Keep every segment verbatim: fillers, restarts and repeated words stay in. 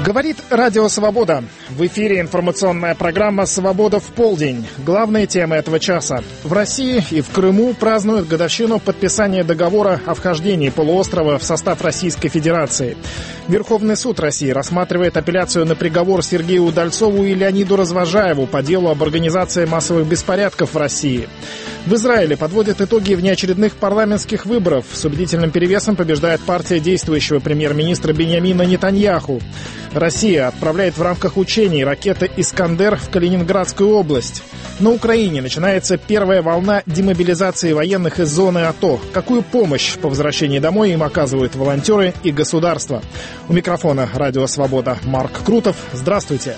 Говорит Радио Свобода. В эфире информационная программа «Свобода в полдень». Главные темы этого часа. В России и в Крыму празднуют годовщину подписания договора о вхождении полуострова в состав Российской Федерации. Верховный суд России рассматривает апелляцию на приговор Сергею Удальцову и Леониду Развозжаеву по делу об организации массовых беспорядков в России. В Израиле подводят итоги внеочередных парламентских выборов. С убедительным перевесом побеждает партия действующего премьер-министра Биньямина Нетаньяху. Россия отправляет в рамках учений ракеты «Искандер» в Калининградскую область. На Украине начинается первая волна демобилизации военных из зоны АТО. Какую помощь по возвращении домой им оказывают волонтеры и государство? У микрофона «Радио Свобода» Марк Крутов. Здравствуйте.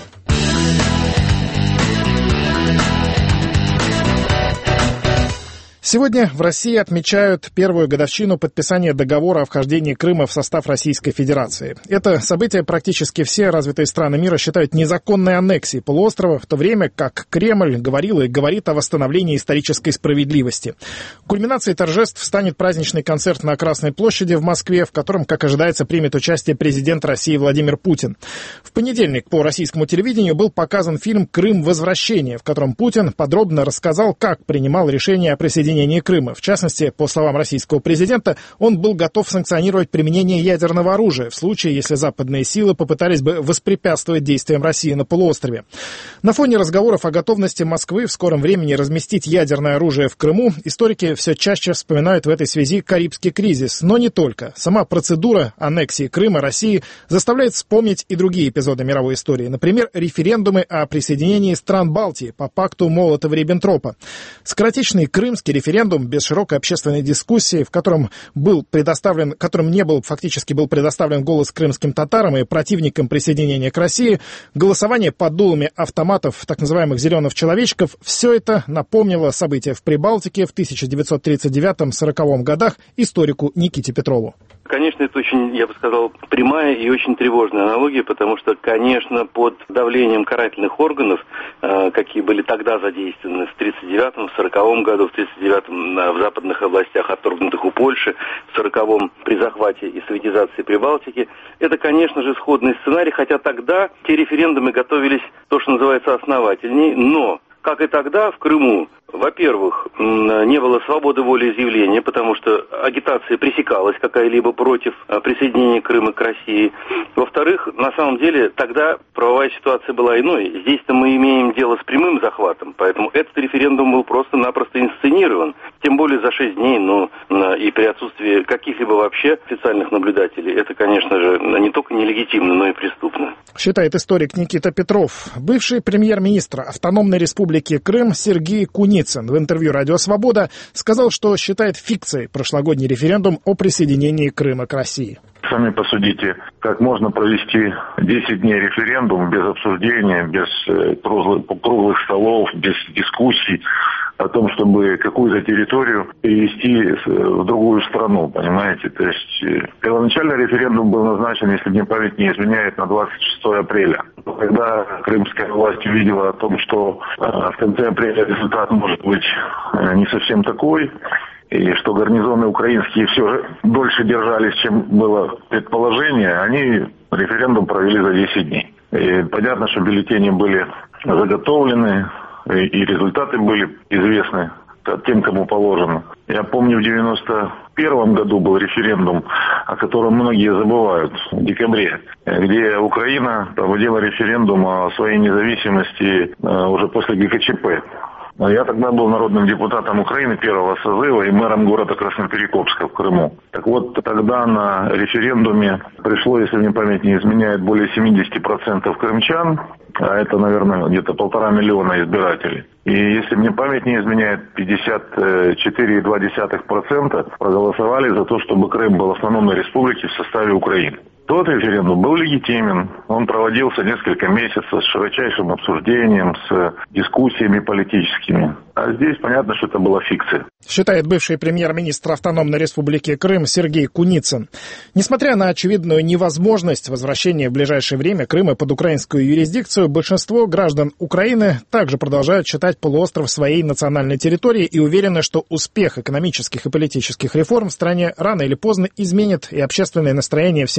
Сегодня в России отмечают первую годовщину подписания договора о вхождении Крыма в состав Российской Федерации. Это событие практически все развитые страны мира считают незаконной аннексией полуострова, в то время как Кремль говорил и говорит о восстановлении исторической справедливости. Кульминацией торжеств станет праздничный концерт на Красной площади в Москве, в котором, как ожидается, примет участие президент России Владимир Путин. В понедельник по российскому телевидению был показан фильм «Крым. Возвращение», в котором Путин подробно рассказал, как принимал решение о присоединении Крыма. В частности, по словам российского президента, он был готов санкционировать применение ядерного оружия в случае, если западные силы попытались бы воспрепятствовать действиям России на полуострове. На фоне разговоров о готовности Москвы в скором времени разместить ядерное оружие в Крыму, историки все чаще вспоминают в этой связи Карибский кризис. Но не только. Сама процедура аннексии Крыма России заставляет вспомнить и другие эпизоды мировой истории. Например, референдумы о присоединении стран Балтии по пакту Молотова-Риббентропа. Скоротечный крымский референдум Референдум без широкой общественной дискуссии, в котором был предоставлен, которым не был, фактически был предоставлен голос крымским татарам и противникам присоединения к России, голосование под дулами автоматов так называемых «зеленых человечков», все это напомнило события в Прибалтике в тысяча девятьсот тридцать девятом-сороковом годах историку Никите Петрову. Конечно, это очень, я бы сказал, прямая и очень тревожная аналогия, потому что, конечно, под давлением карательных органов, э, какие были тогда задействованы в тридцать девятом, в сороковом году, в тридцать девятом э, в западных областях, отторгнутых у Польши, в сороковом при захвате и советизации Прибалтики, это, конечно же, сходный сценарий, хотя тогда те референдумы готовились, то, что называется, основательней, но, как и тогда, в Крыму, во-первых, не было свободы волеизъявления, потому что агитация пресекалась какая-либо против присоединения Крыма к России. Во-вторых, на самом деле, тогда правовая ситуация была иной. Здесь-то мы имеем дело с прямым захватом, поэтому этот референдум был просто-напросто инсценирован. Тем более за шесть дней, но и при отсутствии каких-либо вообще официальных наблюдателей. Это, конечно же, не только нелегитимно, но и преступно. Считает историк Никита Петров. Бывший премьер-министр Автономной Республики Крым Сергей Куницын в интервью «Радио Свобода» сказал, что считает фикцией прошлогодний референдум о присоединении Крыма к России. Сами посудите, как можно провести десять дней референдум без обсуждения, без круглых, круглых столов, без дискуссий о том, чтобы какую-то территорию перевести в другую страну, понимаете? То есть первоначально референдум был назначен, если мне память не изменяет, на двадцать шестого апреля. Когда крымская власть увидела о том, что в конце апреля результат может быть не совсем такой, и что гарнизоны украинские все же дольше держались, чем было предположение, они референдум провели за десять дней. И понятно, что бюллетени были заготовлены, и результаты были известны тем, кому положено. Я помню, в девяносто первом году был референдум, о котором многие забывают, в декабре, где Украина проводила референдум о своей независимости уже после ГКЧП. Я тогда был народным депутатом Украины первого созыва и мэром города Красноперекопска в Крыму. Так вот, тогда на референдуме пришло, если мне память не изменяет, более семьдесят процентов крымчан, а это, наверное, где-то полтора миллиона избирателей. И если мне память не изменяет, пятьдесят четыре целых две десятых процента проголосовали за то, чтобы Крым был автономной республикой в составе Украины. Тот референдум был легитимен, он проводился несколько месяцев с широчайшим обсуждением, с дискуссиями политическими. А здесь понятно, что это была фикция. Считает бывший премьер-министр Автономной Республики Крым Сергей Куницын. Несмотря на очевидную невозможность возвращения в ближайшее время Крыма под украинскую юрисдикцию, большинство граждан Украины также продолжают считать полуостров своей национальной территорией и уверены, что успех экономических и политических реформ в стране рано или поздно изменит и общественное настроение в Симферополе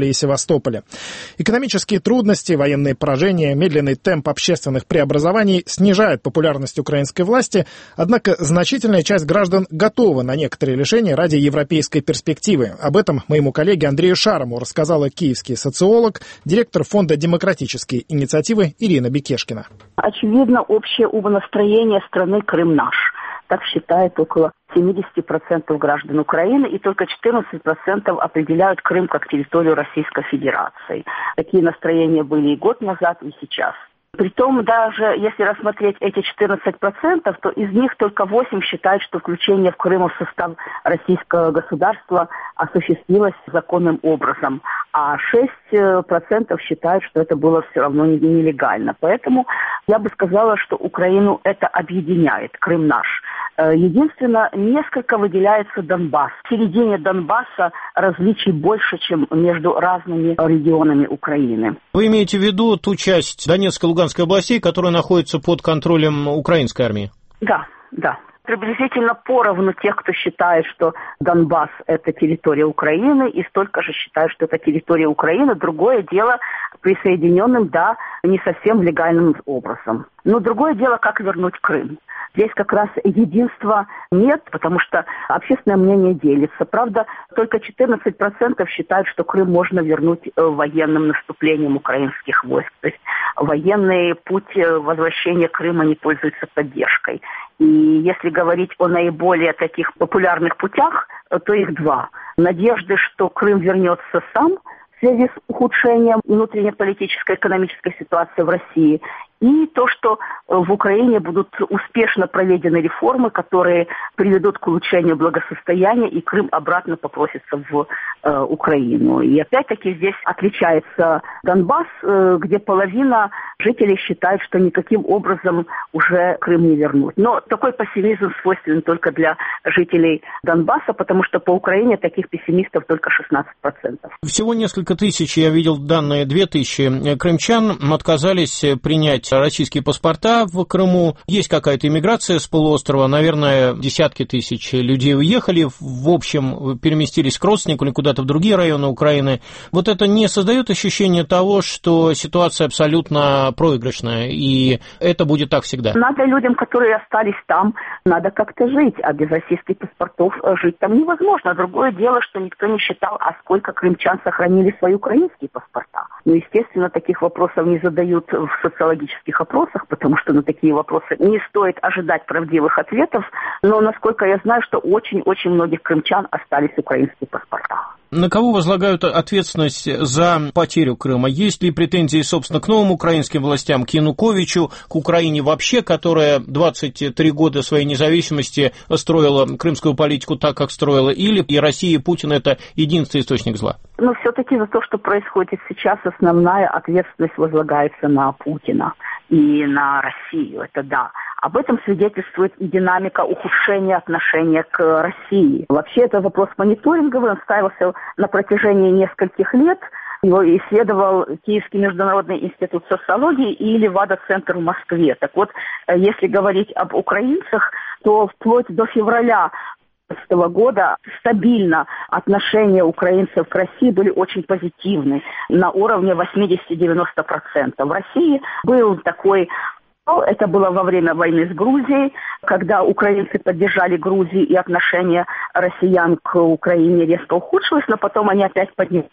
Мариуполе и Севастополе. Экономические трудности, военные поражения, медленный темп общественных преобразований снижают популярность украинской власти, однако значительная часть граждан готова на некоторые лишения ради европейской перспективы. Об этом моему коллеге Андрею Шарому рассказала киевский социолог, директор фонда демократической инициативы Ирина Бекешкина. Очевидно, общее умонастроение страны «Крым наш». Так считает около семьдесят процентов граждан Украины, и только четырнадцать процентов определяют Крым как территорию Российской Федерации. Такие настроения были и год назад, и сейчас. Притом, даже если рассмотреть эти четырнадцать процентов, то из них только восемь считают, что включение в Крым в состав российского государства осуществилось законным образом, а шесть процентов считают, что это было все равно нелегально. Поэтому я бы сказала, что Украину это объединяет, Крым наш. Единственное, несколько выделяется Донбасс. В середине Донбасса различий больше, чем между разными регионами Украины. Вы имеете в виду ту часть Донецкой и Луганской областей, которая находится под контролем украинской армии? Да, да. Приблизительно поровну тех, кто считает, что Донбасс – это территория Украины, и столько же считают, что это территория Украины. Другое дело присоединенным, да, не совсем легальным образом. Но другое дело, как вернуть Крым. Здесь как раз единства нет, потому что общественное мнение делится. Правда, только четырнадцать процентов считают, что Крым можно вернуть военным наступлением украинских войск. То есть военный путь возвращения Крыма не пользуется поддержкой. И если говорить о наиболее таких популярных путях, то их два. Надежды, что Крым вернется сам в связи с ухудшением внутреннеполитической экономической ситуации в России, и то, что в Украине будут успешно проведены реформы, которые приведут к улучшению благосостояния, и Крым обратно попросится в э, Украину. И опять-таки здесь отличается Донбасс, э, где половина жителей считает, что никаким образом уже Крым не вернуть. Но такой пессимизм свойственен только для жителей Донбасса, потому что по Украине таких пессимистов только шестнадцать процентов. Всего несколько тысяч, я видел данные, две тысячи крымчан отказались принять российские паспорта в Крыму. Есть какая-то иммиграция с полуострова, наверное, десятки тысяч людей уехали, в общем, переместились к родственнику или куда-то в другие районы Украины. Вот это не создает ощущение того, что ситуация абсолютно проигрышная, и это будет так всегда? Надо людям, которые остались там, надо как-то жить, а без российских паспортов жить там невозможно. Другое дело, что никто не считал, а сколько крымчан сохранили свои украинские паспорта. Ну, естественно, таких вопросов не задают в социологических опросах, потому что на такие вопросы не стоит ожидать правдивых ответов, но, насколько я знаю, что очень-очень многих крымчан остались украинские паспорта. На кого возлагают ответственность за потерю Крыма? Есть ли претензии, собственно, к новым украинским властям, к Януковичу, к Украине вообще, которая двадцать три года своей независимости строила крымскую политику так, как строила, или и Россия, и Путин – это единственный источник зла? Но все-таки за то, что происходит сейчас, основная ответственность возлагается на Путина и на Россию, это да. Об этом свидетельствует и динамика ухудшения отношения к России. Вообще, это вопрос мониторинговый, он ставился на протяжении нескольких лет. Его исследовал Киевский международный институт социологии и Левада-центр в Москве. Так вот, если говорить об украинцах, то вплоть до февраля две тысячи двадцатого года стабильно отношения украинцев к России были очень позитивны, на уровне восемьдесят-девяносто процентов. В России был такой... Это было во время войны с Грузией, когда украинцы поддержали Грузию, и отношение россиян к Украине резко ухудшилось, но потом они опять поднялись.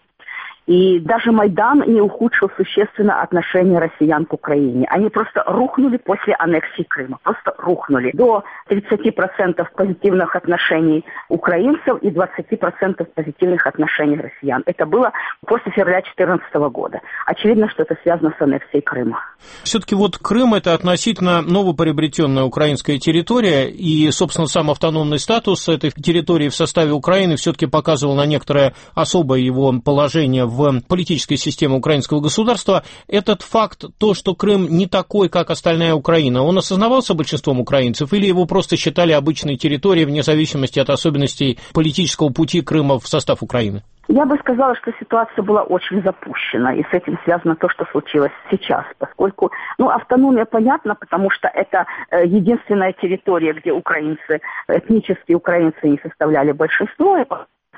И даже Майдан не ухудшил существенно отношения россиян к Украине. Они просто рухнули после аннексии Крыма. Просто рухнули. До тридцати процентов позитивных отношений украинцев и двадцати процентов позитивных отношений россиян. Это было после февраля две тысячи четырнадцатого года. Очевидно, что это связано с аннексией Крыма. Все-таки вот Крым – это относительно новоприобретенная украинская территория, и, собственно, сам автономный статус этой территории в составе Украины все-таки показывал на некоторое особое его положение в политической системе украинского государства. Этот факт, то, что Крым не такой, как остальная Украина, он осознавался большинством украинцев, или его просто считали обычной территорией вне зависимости от особенностей политического пути Крыма в состав Украины? Я бы сказала, что ситуация была очень запущена, и с этим связано то, что случилось сейчас, поскольку, ну, автономия понятна, потому что это э, единственная территория, где украинцы, этнические украинцы не составляли большинство, и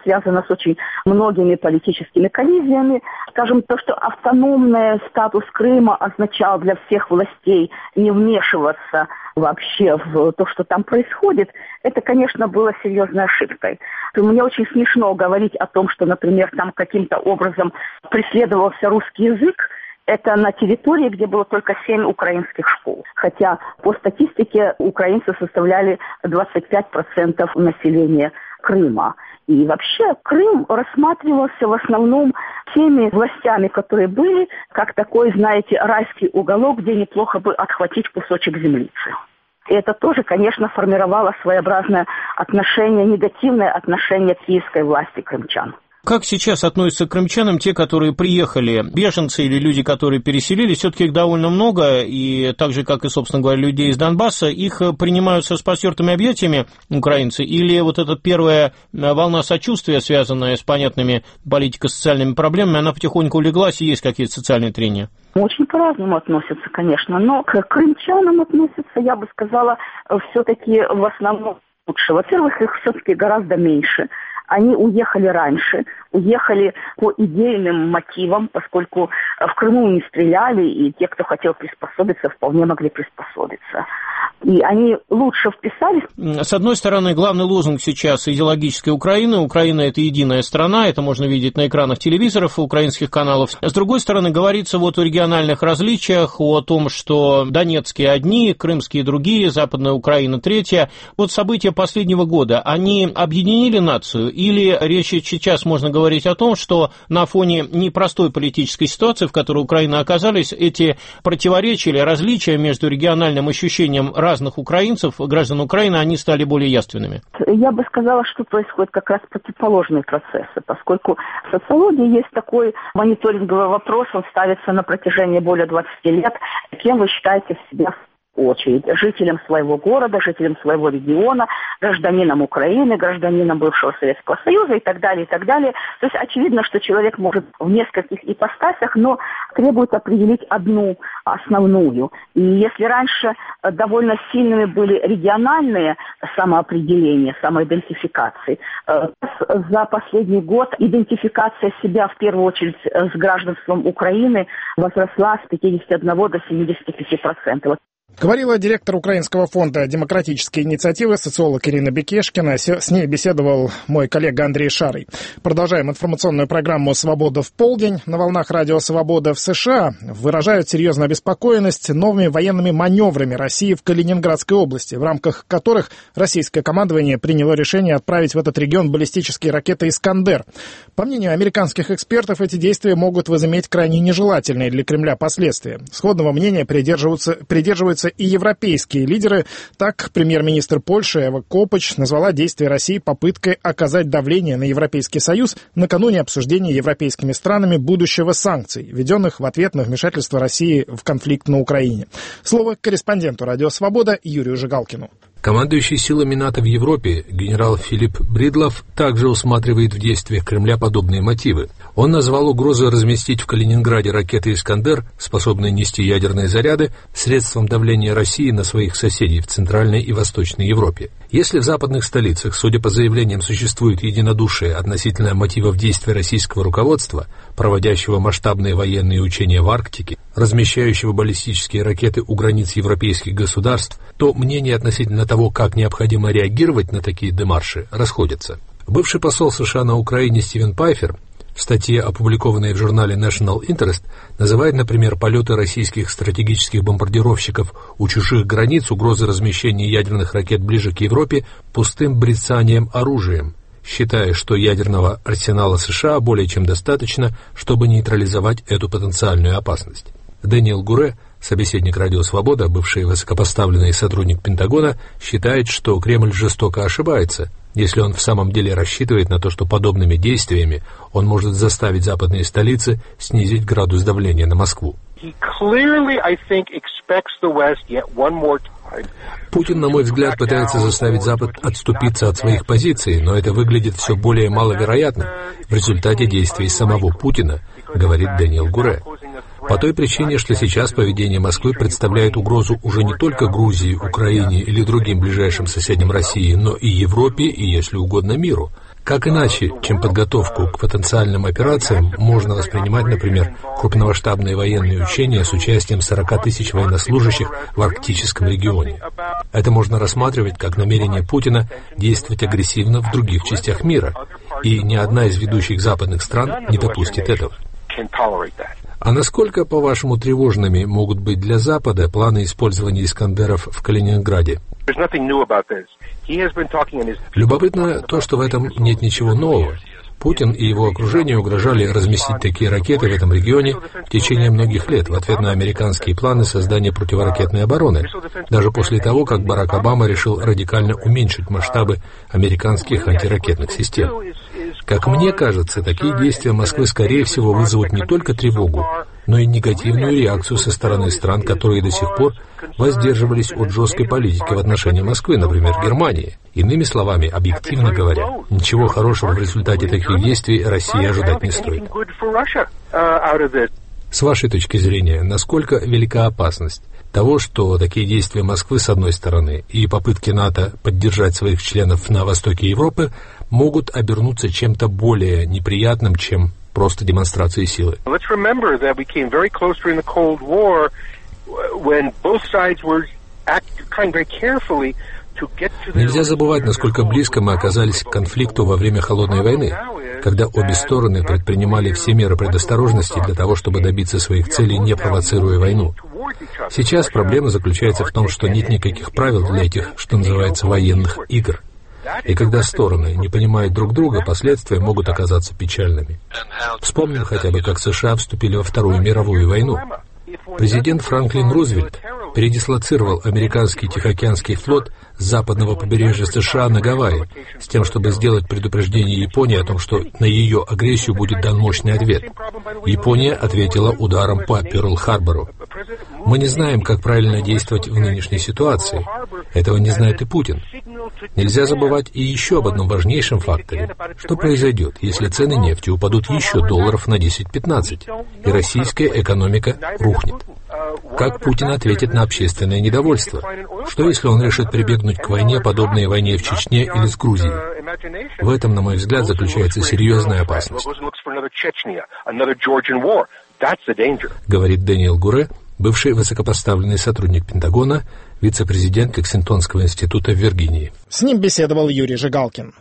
связано с очень многими политическими коллизиями. Скажем, то, что автономный статус Крыма означал для всех властей не вмешиваться вообще в то, что там происходит, это, конечно, было серьезной ошибкой. Мне очень смешно говорить о том, что, например, там каким-то образом преследовался русский язык. Это на территории, где было только семь украинских школ. Хотя по статистике украинцы составляли двадцать пять процентов населения Крыма. И вообще Крым рассматривался в основном теми властями, которые были, как такой, знаете, райский уголок, где неплохо бы отхватить кусочек землицы. И это тоже, конечно, формировало своеобразное отношение, негативное отношение киевской власти к крымчанам. Как сейчас относятся к крымчанам те, которые приехали, беженцы или люди, которые переселились? Все-таки их довольно много, и так же, как и, собственно говоря, людей из Донбасса, их принимают со распростертыми объятиями украинцы? Или вот эта первая волна сочувствия, связанная с понятными политико-социальными проблемами, она потихоньку улеглась, и есть какие-то социальные трения? Очень по-разному относятся, конечно, но к крымчанам относятся, я бы сказала, все-таки в основном лучше. Во-первых, их все-таки гораздо меньше. Они уехали раньше, уехали по идейным мотивам, поскольку в Крыму не стреляли, и те, кто хотел приспособиться, вполне могли приспособиться. И они лучше вписались. С одной стороны, главный лозунг сейчас идеологической Украины. Украина – это единая страна, это можно видеть на экранах телевизоров, украинских каналов. С другой стороны, говорится вот о региональных различиях, о том, что донецкие одни, крымские другие, Западная Украина третья. Вот события последнего года, они объединили нацию? Или речь сейчас можно говорить о том, что на фоне непростой политической ситуации, в которой Украина оказались, эти противоречия или различия между региональным ощущением разных украинцев, граждан Украины, они стали более явственными? Я бы сказала, что происходят как раз противоположные процессы, поскольку в социологии есть такой мониторинговый вопрос, он ставится на протяжении более двадцати лет. Кем вы считаете себя очередь? Жителям своего города, жителям своего региона, гражданином Украины, гражданином бывшего Советского Союза и так далее, и так далее. То есть очевидно, что человек может в нескольких ипостасях, но требует определить одну основную. И если раньше довольно сильными были региональные самоопределения, самоидентификации, за последний год идентификация себя в первую очередь с гражданством Украины возросла с пятидесяти одного до семидесяти пяти процентов. Говорила директор Украинского фонда демократической инициативы, социолог Ирина Бекешкина. С ней беседовал мой коллега Андрей Шарый. Продолжаем информационную программу «Свобода в полдень». На волнах радио «Свобода» в США выражают серьезную обеспокоенность новыми военными маневрами России в Калининградской области, в рамках которых российское командование приняло решение отправить в этот регион баллистические ракеты «Искандер». По мнению американских экспертов, эти действия могут возыметь крайне нежелательные для Кремля последствия. Сходного мнения придерживаются, придерживаются и европейские лидеры. Так, премьер-министр Польши Эва Копач назвала действия России попыткой оказать давление на Европейский Союз накануне обсуждения европейскими странами будущего санкций, введенных в ответ на вмешательство России в конфликт на Украине. Слово корреспонденту «Радио Свобода» Юрию Жигалкину. Командующий силами НАТО в Европе генерал Филипп Бридлов также усматривает в действиях Кремля подобные мотивы. Он назвал угрозу разместить в Калининграде ракеты «Искандер», способные нести ядерные заряды, средством давления России на своих соседей в Центральной и Восточной Европе. Если в западных столицах, судя по заявлениям, существует единодушие относительно мотивов действий российского руководства, проводящего масштабные военные учения в Арктике, размещающего баллистические ракеты у границ европейских государств, то мнения относительно того, как необходимо реагировать на такие демарши, расходятся. Бывший посол США на Украине Стивен Пайфер в статье, опубликованной в журнале National Interest, называет, например, полеты российских стратегических бомбардировщиков у чужих границ угрозы размещения ядерных ракет ближе к Европе пустым брецанием оружием, считая, что ядерного арсенала США более чем достаточно, чтобы нейтрализовать эту потенциальную опасность. Дэниел Гуре, собеседник «Радио Свобода», бывший высокопоставленный сотрудник Пентагона, считает, что Кремль жестоко ошибается, если он в самом деле рассчитывает на то, что подобными действиями он может заставить западные столицы снизить градус давления на Москву. Путин, на мой взгляд, пытается заставить Запад отступиться от своих позиций, но это выглядит все более маловероятно в результате действий самого Путина, говорит Дэниел Гуре. По той причине, что сейчас поведение Москвы представляет угрозу уже не только Грузии, Украине или другим ближайшим соседям России, но и Европе и, если угодно, миру. Как иначе, чем подготовку к потенциальным операциям, можно воспринимать, например, крупномасштабные военные учения с участием сорок тысяч военнослужащих в арктическом регионе? Это можно рассматривать как намерение Путина действовать агрессивно в других частях мира, и ни одна из ведущих западных стран не допустит этого. А насколько, по-вашему, тревожными могут быть для Запада планы использования «Искандеров» в Калининграде? Любопытно то, что в этом нет ничего нового. Путин и его окружение угрожали разместить такие ракеты в этом регионе в течение многих лет в ответ на американские планы создания противоракетной обороны, даже после того, как Барак Обама решил радикально уменьшить масштабы американских антиракетных систем. Как мне кажется, такие действия Москвы, скорее всего, вызовут не только тревогу, но и негативную реакцию со стороны стран, которые до сих пор воздерживались от жесткой политики в отношении Москвы, например, Германии. Иными словами, объективно говоря, ничего хорошего в результате таких действий России ожидать не стоит. С вашей точки зрения, насколько велика опасность того, что такие действия Москвы, с одной стороны, и попытки НАТО поддержать своих членов на востоке Европы могут обернуться чем-то более неприятным, чем просто демонстрацией силы? Нельзя забывать, насколько близко мы оказались к конфликту во время Холодной войны, когда обе стороны предпринимали все меры предосторожности для того, чтобы добиться своих целей, не провоцируя войну. Сейчас проблема заключается в том, что нет никаких правил для этих, что называется, военных игр. И когда стороны не понимают друг друга, последствия могут оказаться печальными. Вспомним хотя бы, как США вступили во Вторую мировую войну. Президент Франклин Рузвельт передислоцировал американский Тихоокеанский флот с западного побережья США на Гавайи, с тем, чтобы сделать предупреждение Японии о том, что на ее агрессию будет дан мощный ответ. Япония ответила ударом по Пёрл-Харбору. Мы не знаем, как правильно действовать в нынешней ситуации. Этого не знает и Путин. Нельзя забывать и еще об одном важнейшем факторе. Что произойдет, если цены нефти упадут еще долларов на десять-пятнадцать, и российская экономика рухнет? Как Путин ответит на общественное недовольство? Что, если он решит прибегнуть к войне, подобной войне в Чечне или с Грузией? В этом, на мой взгляд, заключается серьезная опасность. Говорит Дэниел Гуре, бывший высокопоставленный сотрудник Пентагона, вице-президент Лексингтонского института в Виргинии. С ним беседовал Юрий Жигалкин.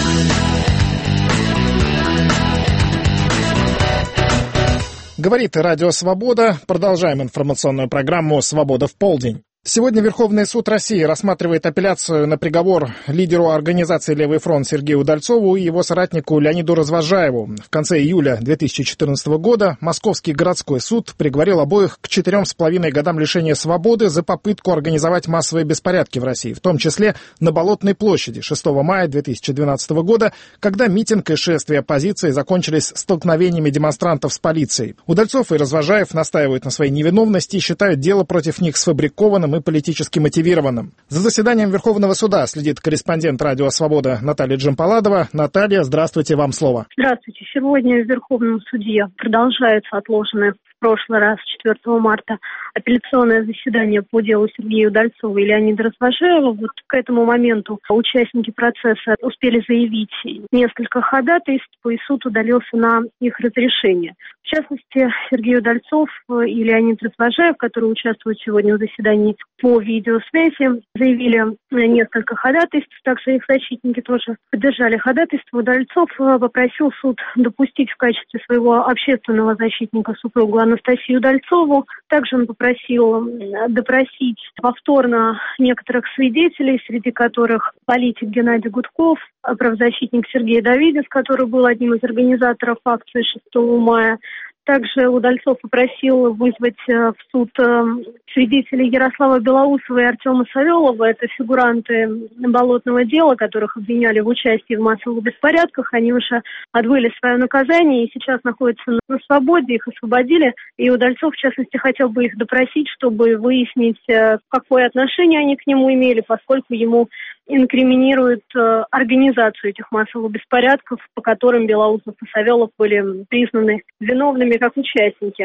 Говорит Радио Свобода. Продолжаем информационную программу «Свобода в полдень». Сегодня Верховный суд России рассматривает апелляцию на приговор лидеру организации «Левый фронт» Сергею Удальцову и его соратнику Леониду Развозжаеву. В конце июля две тысячи четырнадцатого года Московский городской суд приговорил обоих к четырем с половиной годам лишения свободы за попытку организовать массовые беспорядки в России, в том числе на Болотной площади шестого мая две тысячи двенадцатого года, когда митинг и шествие оппозиции закончились столкновениями демонстрантов с полицией. Удальцов и Развозжаев настаивают на своей невиновности и считают дело против них сфабрикованным и политически мотивированным. За заседанием Верховного суда следит корреспондент Радио Свобода Наталья Джампаладова. Наталья, здравствуйте, вам слово. Здравствуйте. Сегодня в Верховном суде продолжается отложенное в прошлый раз, четвёртого марта, апелляционное заседание по делу Сергея Удальцова и Леонида Развозжаева. Вот к этому моменту участники процесса успели заявить несколько ходатайств, и суд удалился на их разрешение. В частности, Сергей Удальцов и Леонид Развозжаев, которые участвуют сегодня в заседании по видеосвязи, заявили несколько ходатайств. Также их защитники тоже поддержали ходатайство. Удальцов попросил суд допустить в качестве своего общественного защитника супругу Анастасию Удальцову. Также он попросил допросить повторно некоторых свидетелей, среди которых политик Геннадий Гудков, правозащитник Сергей Давидец, который был одним из организаторов акции шестого мая. Также Удальцов попросил вызвать в суд свидетелей Ярослава Белоусова и Артема Савелова. Это фигуранты болотного дела, которых обвиняли в участии в массовых беспорядках. Они уже отбыли свое наказание и сейчас находятся на свободе, их освободили. И Удальцов, в частности, хотел бы их допросить, чтобы выяснить, какое отношение они к нему имели, поскольку ему инкриминируют организацию этих массовых беспорядков, по которым Белоусов и Савелов были признаны виновными как участники.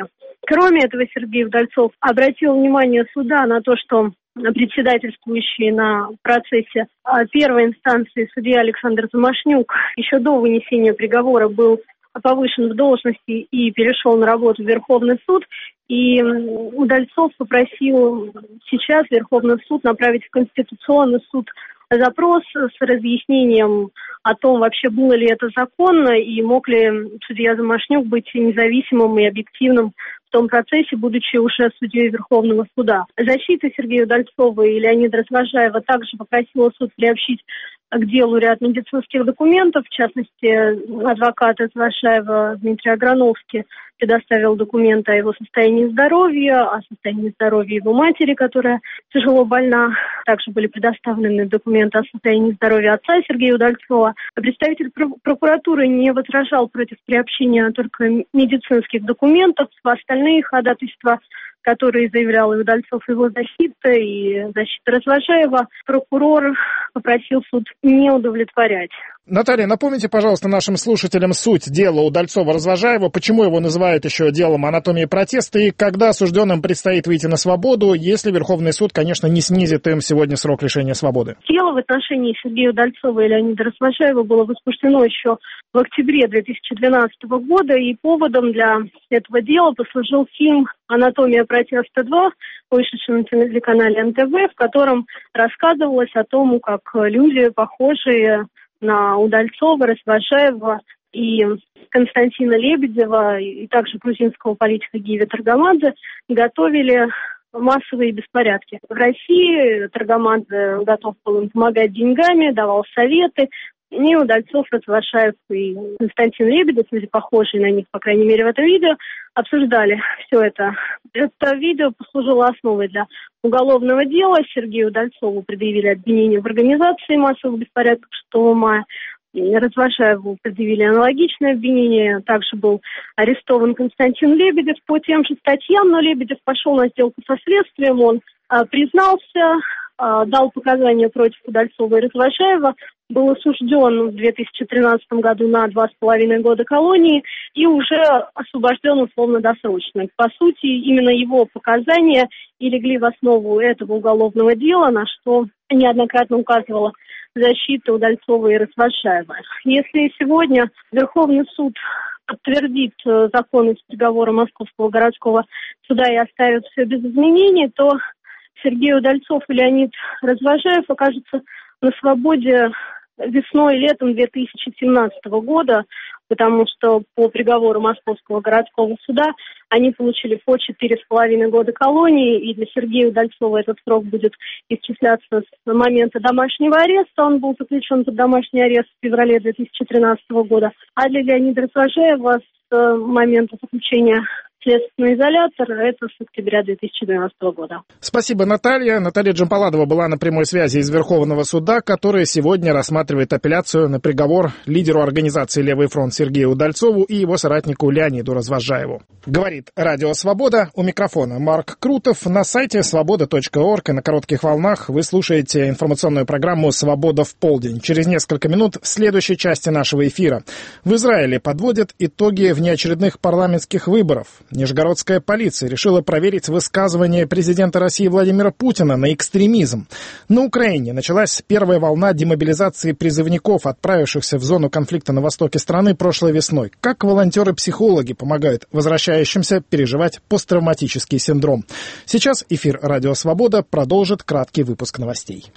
Кроме этого, Сергей Удальцов обратил внимание суда на то, что председательствующий на процессе первой инстанции судья Александр Замашнюк еще до вынесения приговора был повышен в должности и перешел на работу в Верховный суд. И Удальцов попросил сейчас Верховный суд направить в Конституционный суд запрос с разъяснением о том, вообще было ли это законно и мог ли судья Замашнюк быть независимым и объективным в том процессе, будучи уже судьей Верховного суда. Защита Сергея Удальцова и Леонида Развозжаева также попросила суд приобщить к делу ряд медицинских документов. В частности, адвокат Развозжаева Дмитрий Аграновский предоставил документы о его состоянии здоровья, о состоянии здоровья его матери, которая тяжело больна. Также были предоставлены документы о состоянии здоровья отца Сергея Удальцова. Представитель прокуратуры не возражал против приобщения только медицинских документов. Остальные ходатайства, которые заявлял и Удальцов, его защита, и защита Развозжаева, прокурор попросил суд не удовлетворять. Наталья, напомните, пожалуйста, нашим слушателям суть дела Удальцова-Развозжаева, почему его называют еще делом анатомии протеста, и когда осужденным предстоит выйти на свободу, если Верховный суд, конечно, не снизит им сегодня срок лишения свободы. Дело в отношении Сергея Удальцова и Леонида Развозжаева было возбуждено еще в октябре две тысячи двенадцатого года, и поводом для этого дела послужил фильм «Анатомия протеста два», вышедший на телеканале эн тэ вэ, в котором рассказывалось о том, как люди, похожие на Удальцова, Развозжаева и Константина Лебедева, и также грузинского политика Гиви Таргамадзе, готовили массовые беспорядки. В России Таргамадзе готов был им помогать деньгами, давал советы. И Удальцов, Развозжаев и Константин Лебедев, люди похожие на них, по крайней мере, в этом видео, обсуждали все это. Это видео послужило основой для уголовного дела. Сергею Удальцову предъявили обвинение в организации массовых беспорядков шестого мая. Развозжаеву предъявили аналогичное обвинение. Также был арестован Константин Лебедев по тем же статьям, но Лебедев пошел на сделку со следствием, он а, признался, а, дал показания против Удальцова и Развозжаева, был осужден в две тысячи тринадцатом году на два с половиной года колонии и уже освобожден условно-досрочно. По сути, именно его показания и легли в основу этого уголовного дела, на что неоднократно указывала защита Удальцова и Развозжаева. Если сегодня Верховный суд подтвердит законность приговора Московского городского суда и оставит все без изменений, то Сергей Удальцов и Леонид Развозжаев окажутся на свободе весной и летом две тысячи семнадцатого года, потому что по приговору Московского городского суда они получили по четыре с половиной года колонии, и для Сергея Удальцова этот срок будет исчисляться с момента домашнего ареста. Он был заключен под домашний арест в феврале две тысячи тринадцатого года, а для Леонида Развозжаева с момента заключения следственный изолятор, это с октября две тысячи двенадцатого года. Спасибо, Наталья. Наталья Джампаладова была на прямой связи из Верховного суда, который сегодня рассматривает апелляцию на приговор лидеру организации «Левый фронт» Сергею Удальцову и его соратнику Леониду Развозжаеву. Говорит Радио Свобода. У микрофона Марк Крутов. На сайте свобода точка орг и на коротких волнах вы слушаете информационную программу «Свобода в полдень». Через несколько минут в следующей части нашего эфира. В Израиле подводят итоги внеочередных парламентских выборов. Нижегородская полиция решила проверить высказывание президента России Владимира Путина на экстремизм. На Украине началась первая волна демобилизации призывников, отправившихся в зону конфликта на востоке страны прошлой весной. Как волонтеры-психологи помогают возвращающимся переживать посттравматический синдром? Сейчас эфир «Радио Свобода» продолжит краткий выпуск новостей.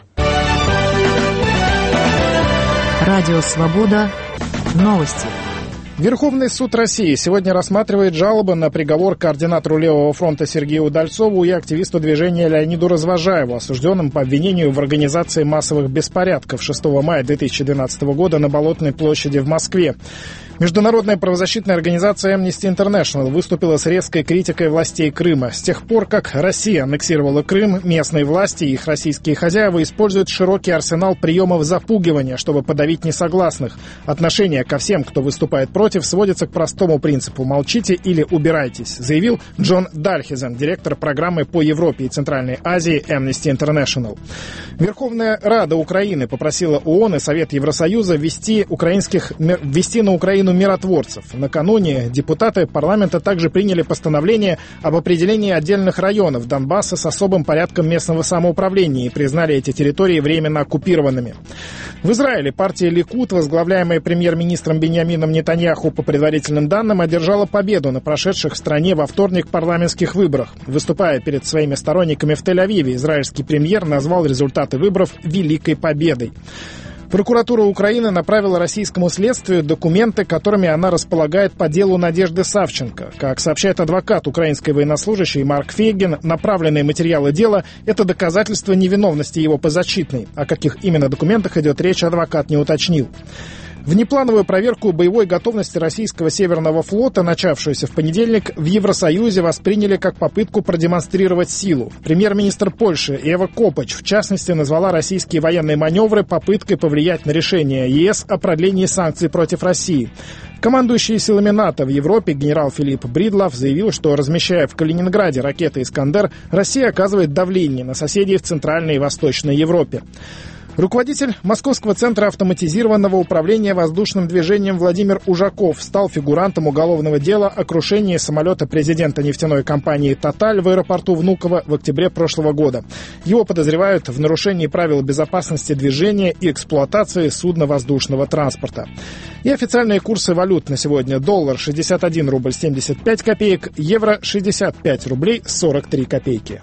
Радио Свобода. Новости. Верховный суд России сегодня рассматривает жалобы на приговор координатору Левого фронта Сергею Удальцову и активисту движения Леониду Развозжаеву, осужденным по обвинению в организации массовых беспорядков шестого мая две тысячи двенадцатого года на Болотной площади в Москве. Международная правозащитная организация Amnesty International выступила с резкой критикой властей Крыма. С тех пор, как Россия аннексировала Крым, местные власти и их российские хозяева используют широкий арсенал приемов запугивания, чтобы подавить несогласных. Отношение ко всем, кто выступает против, напротив, сводится к простому принципу «молчите или убирайтесь», заявил Джон Дальхизен, директор программы по Европе и Центральной Азии Amnesty International. Верховная Рада Украины попросила ООН и Совет Евросоюза ввести, украинских, ввести на Украину миротворцев. Накануне депутаты парламента также приняли постановление об определении отдельных районов Донбасса с особым порядком местного самоуправления и признали эти территории временно оккупированными. В Израиле партия Ликуд, возглавляемая премьер-министром Биньямином Нетаньяху, по предварительным данным, одержала победу на прошедших в стране во вторник парламентских выборах. Выступая перед своими сторонниками в Тель-Авиве, израильский премьер назвал результаты выборов «великой победой». Прокуратура Украины направила российскому следствию документы, которыми она располагает по делу Надежды Савченко. Как сообщает адвокат украинской военнослужащей Марк Фейгин, направленные материалы дела – это доказательство невиновности его подзащитной. О каких именно документах идет речь, адвокат не уточнил. Внеплановую проверку боевой готовности российского Северного флота, начавшуюся в понедельник, в Евросоюзе восприняли как попытку продемонстрировать силу. Премьер-министр Польши Эва Копач, в частности, назвала российские военные маневры попыткой повлиять на решение ЕС о продлении санкций против России. Командующий силами НАТО в Европе генерал Филипп Бридлов заявил, что, размещая в Калининграде ракеты «Искандер», Россия оказывает давление на соседей в Центральной и Восточной Европе. Руководитель Московского центра автоматизированного управления воздушным движением Владимир Ужаков стал фигурантом уголовного дела о крушении самолета президента нефтяной компании «Тоталь» в аэропорту Внуково в октябре прошлого года. Его подозревают в нарушении правил безопасности движения и эксплуатации судно-воздушного транспорта. И официальные курсы валют на сегодня: доллар шестьдесят один рубль семьдесят пять копеек, евро шестьдесят пять рублей сорок три копейки.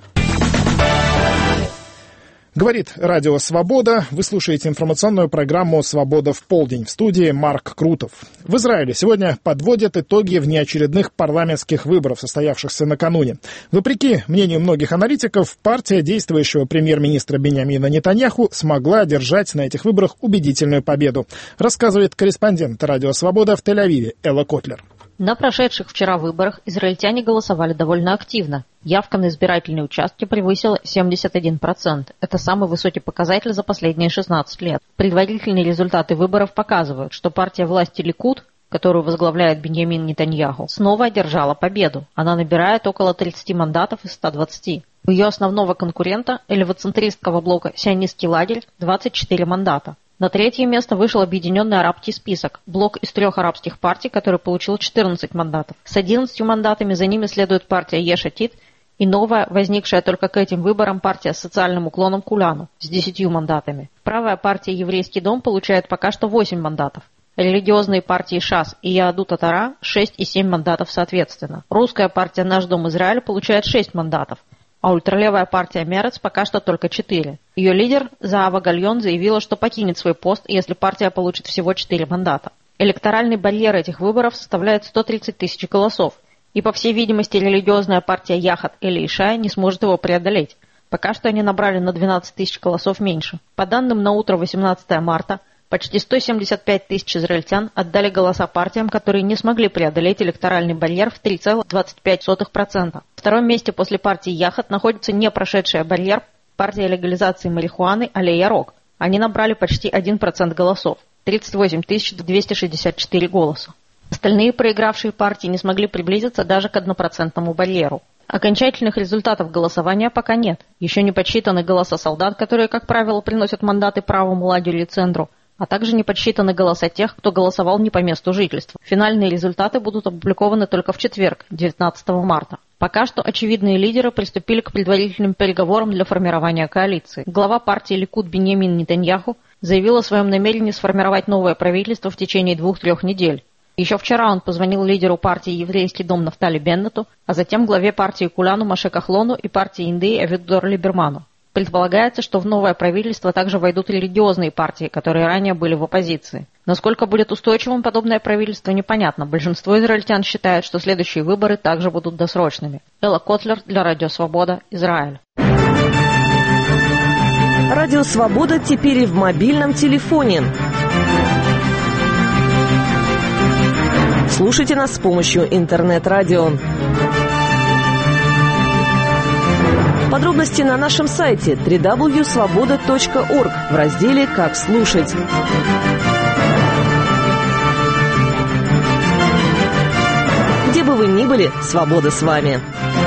Говорит Радио Свобода. Вы слушаете информационную программу «Свобода в полдень». В студии Марк Крутов. В Израиле сегодня подводят итоги внеочередных парламентских выборов, состоявшихся накануне. Вопреки мнению многих аналитиков, партия действующего премьер-министра Биньямина Нетаньяху смогла одержать на этих выборах убедительную победу, рассказывает корреспондент Радио Свобода в Тель-Авиве Элла Котлер. На прошедших вчера выборах израильтяне голосовали довольно активно. Явка на избирательные участки превысила семьдесят один процент. Это самый высокий показатель за последние шестнадцать лет. Предварительные результаты выборов показывают, что партия власти Ликуд, которую возглавляет Биньямин Нетаньяху, снова одержала победу. Она набирает около тридцати мандатов из ста двадцати. У ее основного конкурента, левоцентристского блока «Сионистский лагерь», двадцать четыре мандата. На третье место вышел объединенный арабский список, блок из трех арабских партий, который получил четырнадцать мандатов. С одиннадцатью мандатами за ними следует партия Еш Атид и новая, возникшая только к этим выборам, партия с социальным уклоном Куляну с десятью мандатами. Правая партия Еврейский дом получает пока что восемь мандатов. Религиозные партии ШАС и Яадут ха-Тора шесть и семь мандатов соответственно. Русская партия Наш дом Израиль получает шесть мандатов. А ультралевая партия Мерец пока что только четыре. Ее лидер Заава Гальон заявила, что покинет свой пост, если партия получит всего четыре мандата. Электоральный барьер этих выборов составляет сто тридцать тысяч голосов, и, по всей видимости, религиозная партия Яхат или Ишай не сможет его преодолеть. Пока что они набрали на двенадцать тысяч голосов меньше. По данным на утро восемнадцатого марта, почти сто семьдесят пять тысяч израильтян отдали голоса партиям, которые не смогли преодолеть электоральный барьер в три целых двадцать пять сотых процента. На втором месте после партии Яхат находится не прошедшая барьер партия легализации марихуаны Алей Ярок. Они набрали почти один процент голосов, тридцать восемь тысяч двести шестьдесят четыре голоса. Остальные проигравшие партии не смогли приблизиться даже к однопроцентному барьеру. Окончательных результатов голосования пока нет. Еще не подсчитаны голоса солдат, которые, как правило, приносят мандаты правому лагерю и центру, а также не подсчитаны голоса тех, кто голосовал не по месту жительства. Финальные результаты будут опубликованы только в четверг, девятнадцатого марта. Пока что очевидные лидеры приступили к предварительным переговорам для формирования коалиции. Глава партии Ликуд Биньямин Нетаньяху заявил о своем намерении сформировать новое правительство в течение двух-трех недель. Еще вчера он позвонил лидеру партии «Еврейский дом» Нафтали Беннету, а затем главе партии Куляну Моше Кахлону и партии Индии Авигдору Либерману. Предполагается, что в новое правительство также войдут религиозные партии, которые ранее были в оппозиции. Насколько будет устойчивым подобное правительство, непонятно. Большинство израильтян считают, что следующие выборы также будут досрочными. Элла Котлер для Радио Свобода, Израиль. Радио Свобода теперь и в мобильном телефоне. Слушайте нас с помощью интернет-радио. Подробности на нашем сайте дабл ю дабл ю дабл ю точка свобода точка орг в разделе «Как слушать». бы вы ни были, свобода с вами.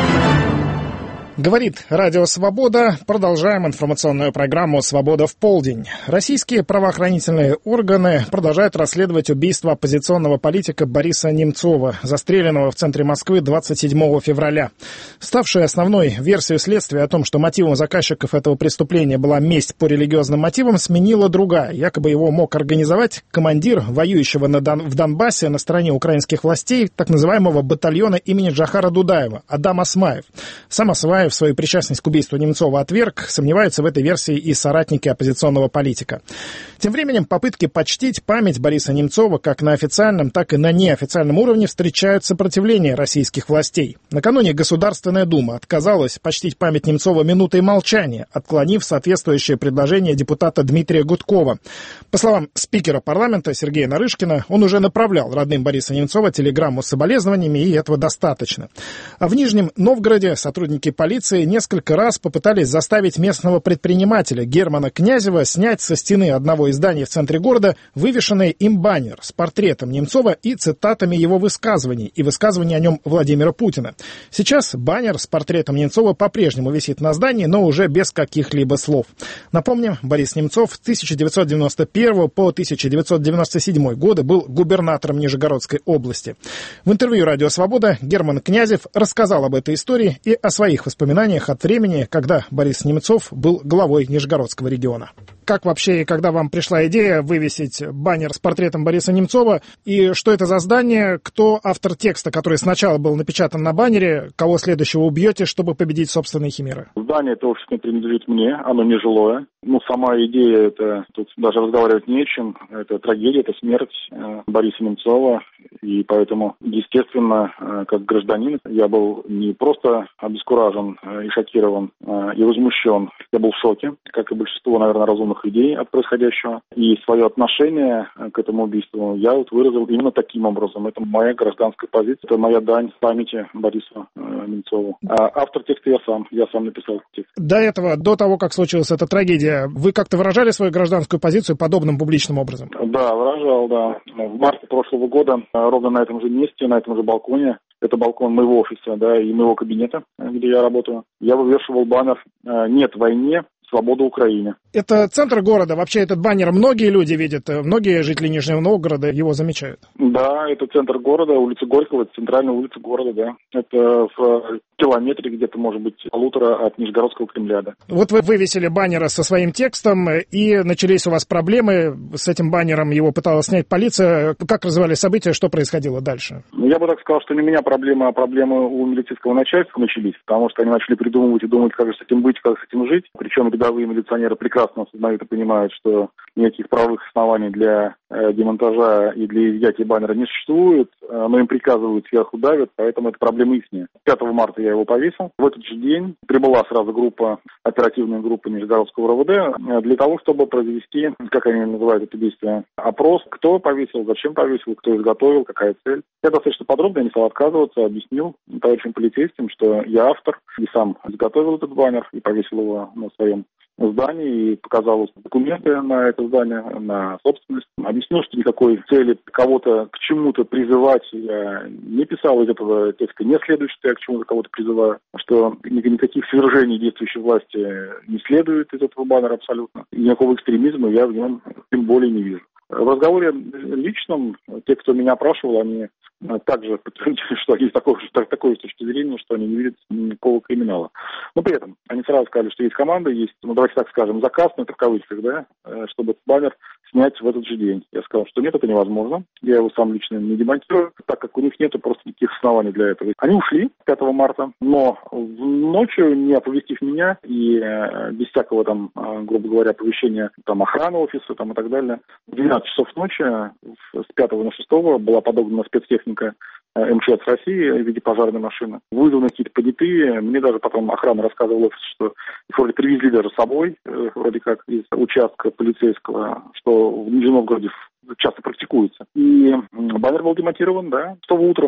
Говорит Радио Свобода. Продолжаем информационную программу «Свобода в полдень». Российские правоохранительные органы продолжают расследовать убийство оппозиционного политика Бориса Немцова, застреленного в центре Москвы двадцать седьмого февраля. Ставшей основной версией следствия о том, что мотивом заказчиков этого преступления была месть по религиозным мотивам, сменила другая. Якобы его мог организовать командир воюющего на Дон... в Донбассе на стороне украинских властей так называемого батальона имени Джохара Дудаева Адам Осмаев. Сам Осмаев свою причастность к убийству Немцова отверг, сомневаются в этой версии и соратники оппозиционного политика. Тем временем попытки почтить память Бориса Немцова как на официальном, так и на неофициальном уровне встречают сопротивление российских властей. Накануне Государственная Дума отказалась почтить память Немцова минутой молчания, отклонив соответствующее предложение депутата Дмитрия Гудкова. По словам спикера парламента Сергея Нарышкина, он уже направлял родным Бориса Немцова телеграмму с соболезнованиями, и этого достаточно. А в Нижнем Новгороде сотрудники полиции несколько раз попытались заставить местного предпринимателя Германа Князева снять со стены одного из зданий в центре города вывешенный им баннер с портретом Немцова и цитатами его высказываний и высказываний о нем Владимира Путина. Сейчас баннер с портретом Немцова по-прежнему висит на здании, но уже без каких-либо слов. Напомним, Борис Немцов с тысяча девятьсот девяносто первого по тысяча девятьсот девяносто седьмой годы был губернатором Нижегородской области. В интервью «Радио Свобода» Герман Князев рассказал об этой истории и о своих воспоминаниях от времени, когда Борис Немцов был главой Нижегородского региона. Как вообще и когда вам пришла идея вывесить баннер с портретом Бориса Немцова? И что это за здание? Кто автор текста, который сначала был напечатан на баннере? Кого следующего убьете, чтобы победить собственные химеры? Здание это офис не принадлежит мне, оно не жилое. Ну, сама идея, это тут даже разговаривать не о чем. Это трагедия, это смерть э, Бориса Немцова. И поэтому, естественно, э, как гражданин, я был не просто обескуражен э, и шокирован, э, и возмущен. Я был в шоке, как и большинство, наверное, разумных людей от происходящего. И свое отношение к этому убийству я вот выразил именно таким образом. Это моя гражданская позиция, это моя дань памяти Бориса э, Немцова. А автор текста я сам, я сам написал текст. До этого, до того, как случилась эта трагедия, вы как-то выражали свою гражданскую позицию подобным публичным образом? Да, выражал, да. В марте прошлого года, ровно на этом же месте, на этом же балконе, это балкон моего офиса, да, и моего кабинета, где я работаю, я вывешивал баннер «Нет войне, свобода Украине». Это центр города. Вообще этот баннер многие люди видят, многие жители Нижнего Новгорода его замечают. Да, это центр города, улица Горького, это центральная улица города, да. Это в километре где-то, может быть, полутора от Нижегородского Кремля, да. Вот вы вывесили баннер со своим текстом, и начались у вас проблемы с этим баннером, его пыталась снять полиция. Как развивались события, что происходило дальше? Я бы так сказал, что не у меня проблемы, а проблемы у милицейского начальства начались, потому что они начали придумывать и думать, как же с этим быть, как с этим жить. Причем рядовые милиционеры прекрасно осознают и понимают, что никаких правовых оснований для э, демонтажа и для изъятия баннера не существует, э, но им приказывают, сверху давят, поэтому это проблема ихняя. пятого марта я его повесил. В этот же день прибыла сразу группа, оперативная группа Нижегородского РОВД э, для того, чтобы произвести, как они называют это действие, опрос, кто повесил, зачем повесил, кто изготовил, какая цель. Я достаточно подробно не стал отказываться, объяснил товарищам полицейским, что я автор и сам изготовил этот баннер и повесил его на своем здании и показал документы на это здание, на собственность. Объяснил, что никакой цели кого-то к чему-то призывать я не писал из этого текста. Не следует, что я к чему-то кого-то призываю, что никаких свержений действующей власти не следует из этого баннера абсолютно. И никакого экстремизма я в нем тем более не вижу. В разговоре личном те, кто меня опрашивал, они также подтвердили, что они такой, такой с точки зрения, что они не видят никакого криминала. Но при этом они сразу сказали, что есть команда, есть, ну давайте так скажем, заказ, ну это в кавычках, да, чтобы этот баннер снять в этот же день. Я сказал, что нет, это невозможно. Я его сам лично не демонтирую, так как у них нет просто никаких оснований для этого. Они ушли пятого марта, но ночью, не оповестив меня и э, без всякого там, э, грубо говоря, оповещения там, охраны офиса там, и так далее, в двенадцать часов ночи с пятого на шестого была подогнана спецтехника МЧС России в виде пожарной машины. Вызваны какие-то понятые. Мне даже потом охрана рассказывала, что их вроде привезли даже с собой, вроде как из участка полицейского, что в Нижнем Новгороде часто практикуется. И баннер был демонтирован, да. Что утром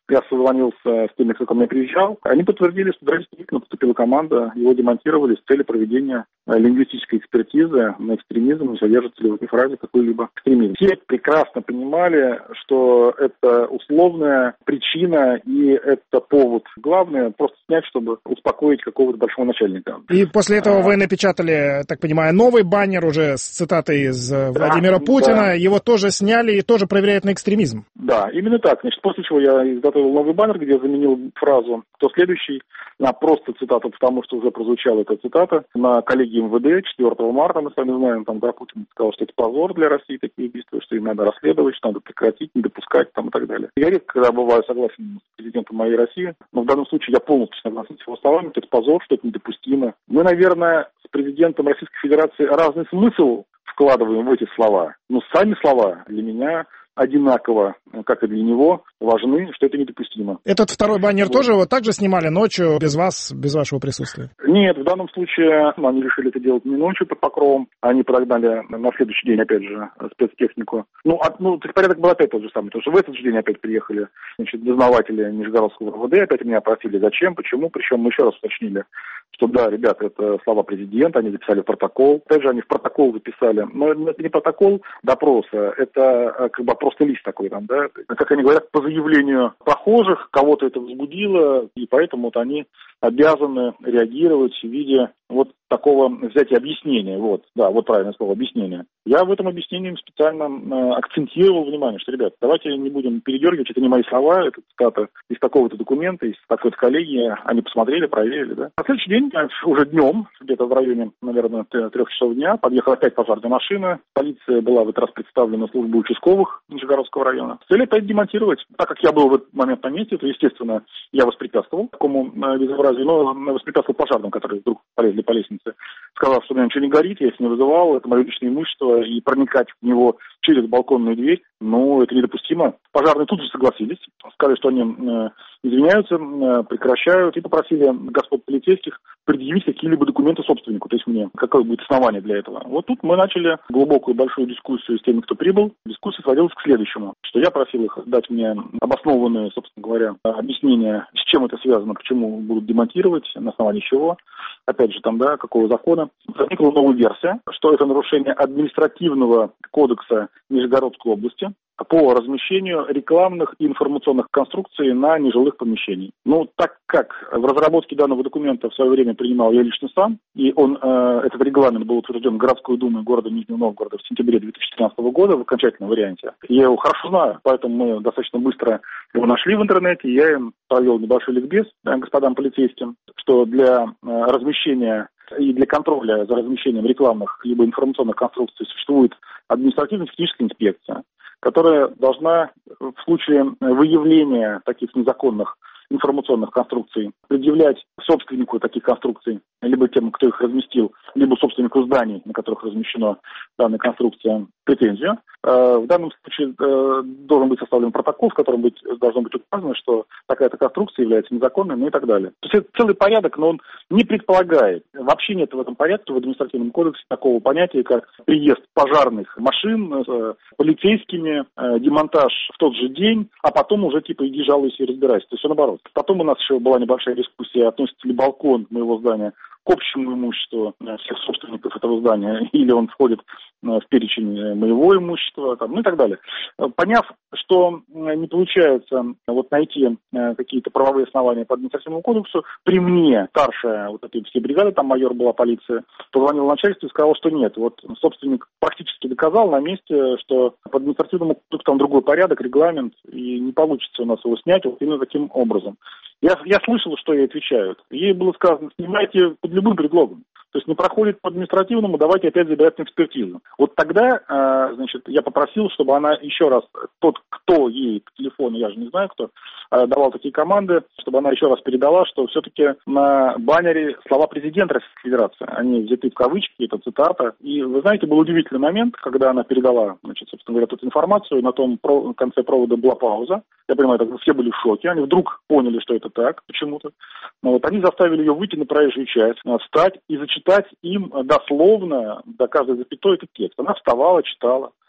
Я созвонился с теми, кто ко мне приезжал. Они подтвердили, что да, действительно поступила команда, его демонтировали с целью проведения лингвистической экспертизы на экстремизм, не содержится ли в этой фразе какой-либо экстремизм. Все прекрасно понимали, что это условная причина и это повод. Главное просто снять, чтобы успокоить какого-то большого начальника. И после этого а... вы напечатали, так понимаю, новый баннер уже с цитатой из да, Владимира Путина. Да. Его тоже сняли и тоже проверяют на экстремизм. Да, именно так. Значит, после чего я изготовил новый баннер, где я заменил фразу «Кто следующий?» на просто цитату, потому что уже прозвучала эта цитата на коллегии эм вэ дэ четвёртого марта, мы с вами знаем, там, да, Путин сказал, что это позор для России, такие убийства, что им надо расследовать, что надо прекратить, не допускать, там, и так далее. Я редко, когда бываю согласен с президентом моей России, но в данном случае я полностью согласен с его словами, что это позор, что это недопустимо. Мы, наверное, с президентом Российской Федерации разный смысл вкладываем в эти слова, но сами слова для меня одинаково, как и для него, важны, что это недопустимо. Этот второй баннер вот. Тоже вот так же снимали ночью, без вас, без вашего присутствия? Нет, в данном случае ну, они решили это делать не ночью под покровом, они подогнали на следующий день, опять же, спецтехнику. Ну, от, ну порядок был опять тот же самый, потому что в этот же день опять приехали, значит, дознаватели Нижегородского эр вэ дэ, опять меня просили, зачем, почему, причем мы еще раз уточнили, что да, ребята, это слова президента, они записали в протокол, опять же, они в протокол записали, но это не протокол допроса, это как бы просто лист такой там, да, как они говорят, по заявлению прохожих, кого-то это возбудило, и поэтому вот они обязаны реагировать в виде вот такого взятия объяснения, вот, да, вот правильное слово, объяснение. Я в этом объяснении специально э, акцентировал внимание, что, ребят, давайте не будем передергивать, это не мои слова, это цитата из такого-то документа, из такой-то коллегии, они посмотрели, проверили, да. На следующий день, уже днем, где-то в районе, наверное, трех часов дня, подъехала опять пожарная машина, полиция была в этот раз представлена службой участковых Нижегородского района. С целью опять демонтировать. Так как я был в этот момент на месте, то, естественно, я воспрепятствовал такому э, безобразию, но воспрепятствовал пожарным, которые вдруг полезли по лестнице, сказав, что у меня ничего не горит, я их не вызывал, это мое личное имущество, и проникать в него через балконную дверь, ну, это недопустимо. Пожарные тут же согласились, сказали, что они э, извиняются, э, прекращают, и попросили господ полицейских предъявить какие-либо документы собственнику, то есть мне, какое будет основание для этого. Вот тут мы начали глубокую большую дискуссию с теми, кто прибыл. Дискуссия сводилась к следующему, что я просил их дать мне обоснованные, собственно говоря, объяснения, с чем это связано, почему будут демонтировать, на основании чего, опять же, там, да, какого закона. Возникла новая версия, что это нарушение административного кодекса Нижегородской области по размещению рекламных и информационных конструкций на нежилых помещениях. Ну, так как в разработке данного документа в свое время принимал я лично сам, и он, э, этот регламент был утвержден городской думой города Нижнего Новгорода в сентябре две тысячи тринадцатого года в окончательном варианте. Я его хорошо знаю, поэтому мы достаточно быстро его нашли в интернете, я им провел небольшой ликбез э, господам полицейским, что для э, размещения и для контроля за размещением рекламных либо информационных конструкций существует административно-техническая инспекция, которая должна в случае выявления таких незаконных информационных конструкций предъявлять собственнику таких конструкций, либо тем, кто их разместил, либо собственнику зданий, на которых размещена данная конструкция, претензию. В данном случае должен быть составлен протокол, в котором быть, должно быть указано, что такая-то конструкция является незаконной, ну и так далее. То есть это целый порядок, но он не предполагает, вообще нет в этом порядке, в административном кодексе, такого понятия, как приезд пожарных машин с полицейскими, демонтаж в тот же день, а потом уже типа иди жалуйся и разбирайся. То есть все наоборот. Потом у нас еще была небольшая дискуссия, относится ли балкон моего здания к общему имуществу всех собственников этого здания, или он входит в перечень моего имущества, там, ну и так далее. Поняв, что не получается вот найти какие-то правовые основания по административному кодексу, при мне старшая вот этой всей бригады, там майор была полиция, позвонил начальству и сказал, что нет, вот собственник практически доказал на месте, что по административному кодексу там другой порядок, регламент, и не получится у нас его снять вот именно таким образом. Я, я слышал, что ей отвечают. Ей было сказано, снимайте под любым предлогом. То есть не проходит по административному, давайте опять забирать на экспертизу. Вот тогда, э, значит, я попросил, чтобы она еще раз, тот, кто ей по телефону, я же не знаю кто, э, давал такие команды, чтобы она еще раз передала, что все-таки на баннере слова президента Российской Федерации, они взяты в кавычки, это цитата. И вы знаете, был удивительный момент, когда она передала, значит, собственно говоря, эту информацию, на том про- конце провода была пауза. Я понимаю, так, все были в шоке, они вдруг поняли, что это так, почему-то. Но вот они заставили ее выйти на проезжую часть, встать и зачитать им дословно до каждой запятой этот текст. Она вставала, читала.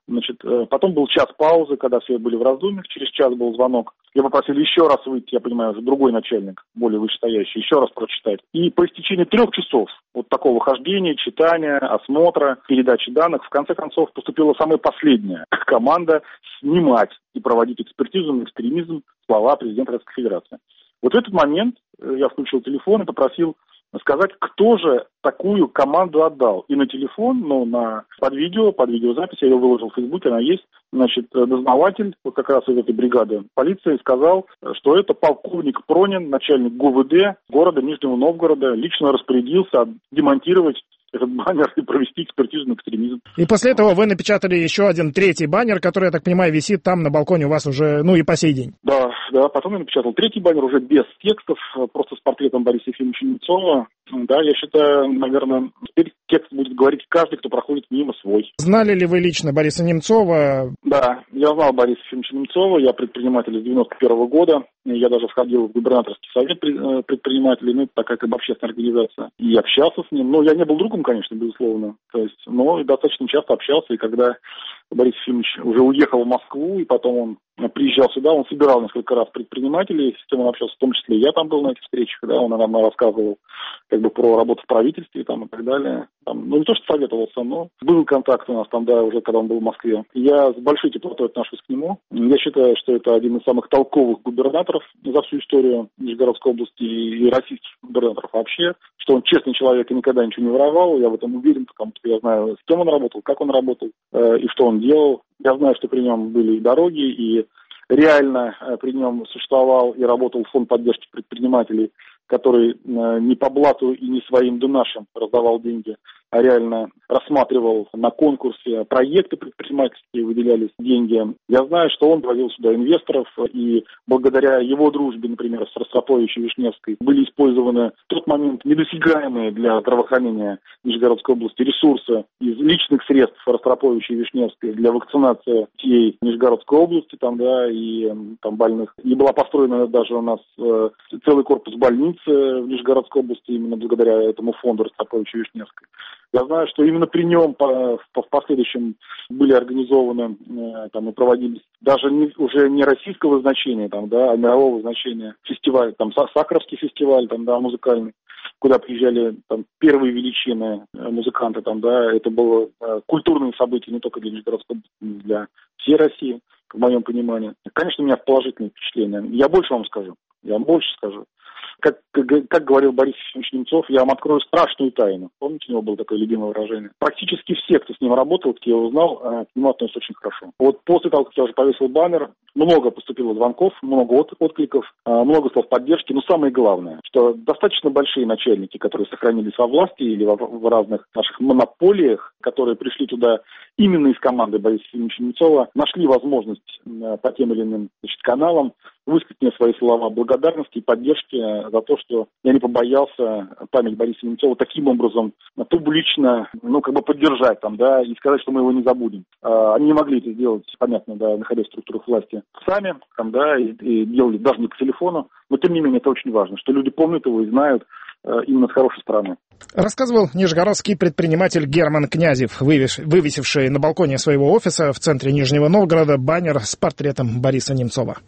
Значит, потом был час паузы, когда все были в раздумьях, через час был звонок. Я попросил еще раз выйти, я понимаю, уже другой начальник, более вышестоящий, еще раз прочитать. И по истечении трех часов вот такого хождения, читания, осмотра, передачи данных, в конце концов поступила самая последняя команда снимать и проводить экспертизу на экстремизм слова президента Российской Федерации. Вот в этот момент я включил телефон и попросил сказать, кто же такую команду отдал. И на телефон, ну, на, под видео, под видеозапись, я ее выложил в Фейсбуке, она есть. Значит, дознаватель, вот как раз из этой бригады полиции, сказал, что это полковник Пронин, начальник ГУВД города Нижнего Новгорода, лично распорядился демонтировать этот баннер и провести экспертизу на экстремизм. И после этого вы напечатали еще один третий баннер, который, я так понимаю, висит там на балконе у вас уже, ну и по сей день. Да, да, потом я напечатал третий баннер уже без текстов, просто с портретом Бориса Ефимовича Немцова. Да, я считаю, наверное, теперь текст будет говорить каждый, кто проходит мимо свой. Знали ли вы лично Бориса Немцова? Да, я знал Бориса Ефимовича Немцова, я предприниматель с девяносто первого года, я даже входил в губернаторский совет предпринимателей, ну, это такая как бы общественная организация, и общался с ним. Но я не был другом, конечно, безусловно, то есть, но достаточно часто общался, и когда Борис Ефимович уже уехал в Москву, и потом он приезжал сюда, он собирал несколько раз предпринимателей, с кем он общался, в том числе я там был на этих встречах, да, он нам рассказывал как бы про работу в правительстве там, и так далее. Там, ну, не то, что советовался, но был контакт у нас там, да, уже когда он был в Москве. Я с большой теплотой отношусь к нему. Я считаю, что это один из самых толковых губернаторов за всю историю Нижегородской области и российских губернаторов вообще, что он честный человек и никогда ничего не воровал. Я в этом уверен, потому что я знаю, с кем он работал, как он работал э, и что он делал. Я знаю, что при нем были и дороги, и реально э, при нем существовал и работал фонд поддержки предпринимателей, который э, не по блату и не своим да нашим раздавал деньги, а реально рассматривал на конкурсе проекты предпринимательские, выделялись деньги. Я знаю, что он приводил сюда инвесторов, и благодаря его дружбе, например, с Ростроповичем Вишневской, были использованы в тот момент недосягаемые для здравоохранения Нижегородской области ресурсы из личных средств Ростроповича и Вишневской для вакцинации детей Нижегородской области, там, да, и там больных. И была построена даже у нас э, целый корпус больницы в Нижегородской области именно благодаря этому фонду Ростроповича и Вишневской. Я знаю, что именно при нем по, по, в последующем были организованы э, там, и проводились даже не, уже не российского значения, там, да, а мирового значения фестиваль, там Сахаровский фестиваль, там, да, музыкальный, куда приезжали там, первые величины э, музыканты, там, да, это было э, культурное событие не только для Нижегородской области, но для всей России, в моем понимании. Конечно, у меня положительные впечатления. Я больше вам скажу, я вам больше скажу. Как, как, как говорил Борис Ефимович Немцов, я вам открою страшную тайну. Помните, у него было такое любимое выражение? Практически все, кто с ним работал, кто я узнал, к нему относятся очень хорошо. Вот после того, как я уже повесил баннер, много поступило звонков, много от, откликов, много слов поддержки. Но самое главное, что достаточно большие начальники, которые сохранились во власти или в, в разных наших монополиях, которые пришли туда именно из команды Бориса Ефимовича Немцова, нашли возможность по тем или иным, значит, каналам высказать мне свои слова благодарности и поддержки за то, что я не побоялся память Бориса Немцова таким образом публично, ну, как бы поддержать там, да, и сказать, что мы его не забудем. А, они не могли это сделать, понятно, да, находясь в структурах власти сами, там, да, и, и делали даже не по телефону, но тем не менее это очень важно, что люди помнят его и знают э, именно с хорошей стороны. Рассказывал нижегородский предприниматель Герман Князев, вывеш... вывесивший на балконе своего офиса в центре Нижнего Новгорода баннер с портретом Бориса Немцова.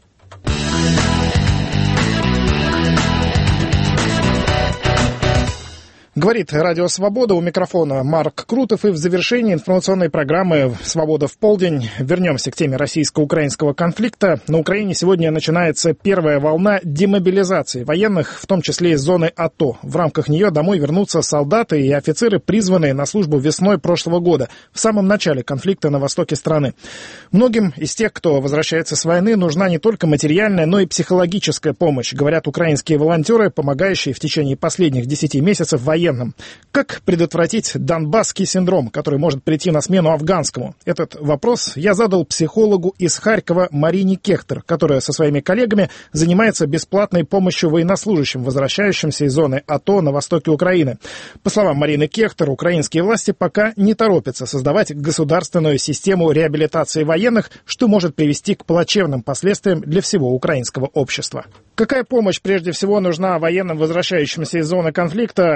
Говорит Радио Свобода, у микрофона Марк Крутов, и в завершении информационной программы «Свобода в полдень» вернемся к теме российско-украинского конфликта. На Украине сегодня начинается первая волна демобилизации военных, в том числе из зоны АТО. В рамках нее домой вернутся солдаты и офицеры, призванные на службу весной прошлого года, в самом начале конфликта на востоке страны. Многим из тех, кто возвращается с войны, нужна не только материальная, но и психологическая помощь, говорят украинские волонтеры, помогающие в течение последних десяти месяцев военным. Как предотвратить донбасский синдром, который может прийти на смену афганскому? Этот вопрос я задал психологу из Харькова Марине Кехтер, которая со своими коллегами занимается бесплатной помощью военнослужащим, возвращающимся из зоны АТО на востоке Украины. По словам Марины Кехтер, украинские власти пока не торопятся создавать государственную систему реабилитации военных, что может привести к плачевным последствиям для всего украинского общества. Какая помощь прежде всего нужна военным, возвращающимся из зоны конфликта? Какой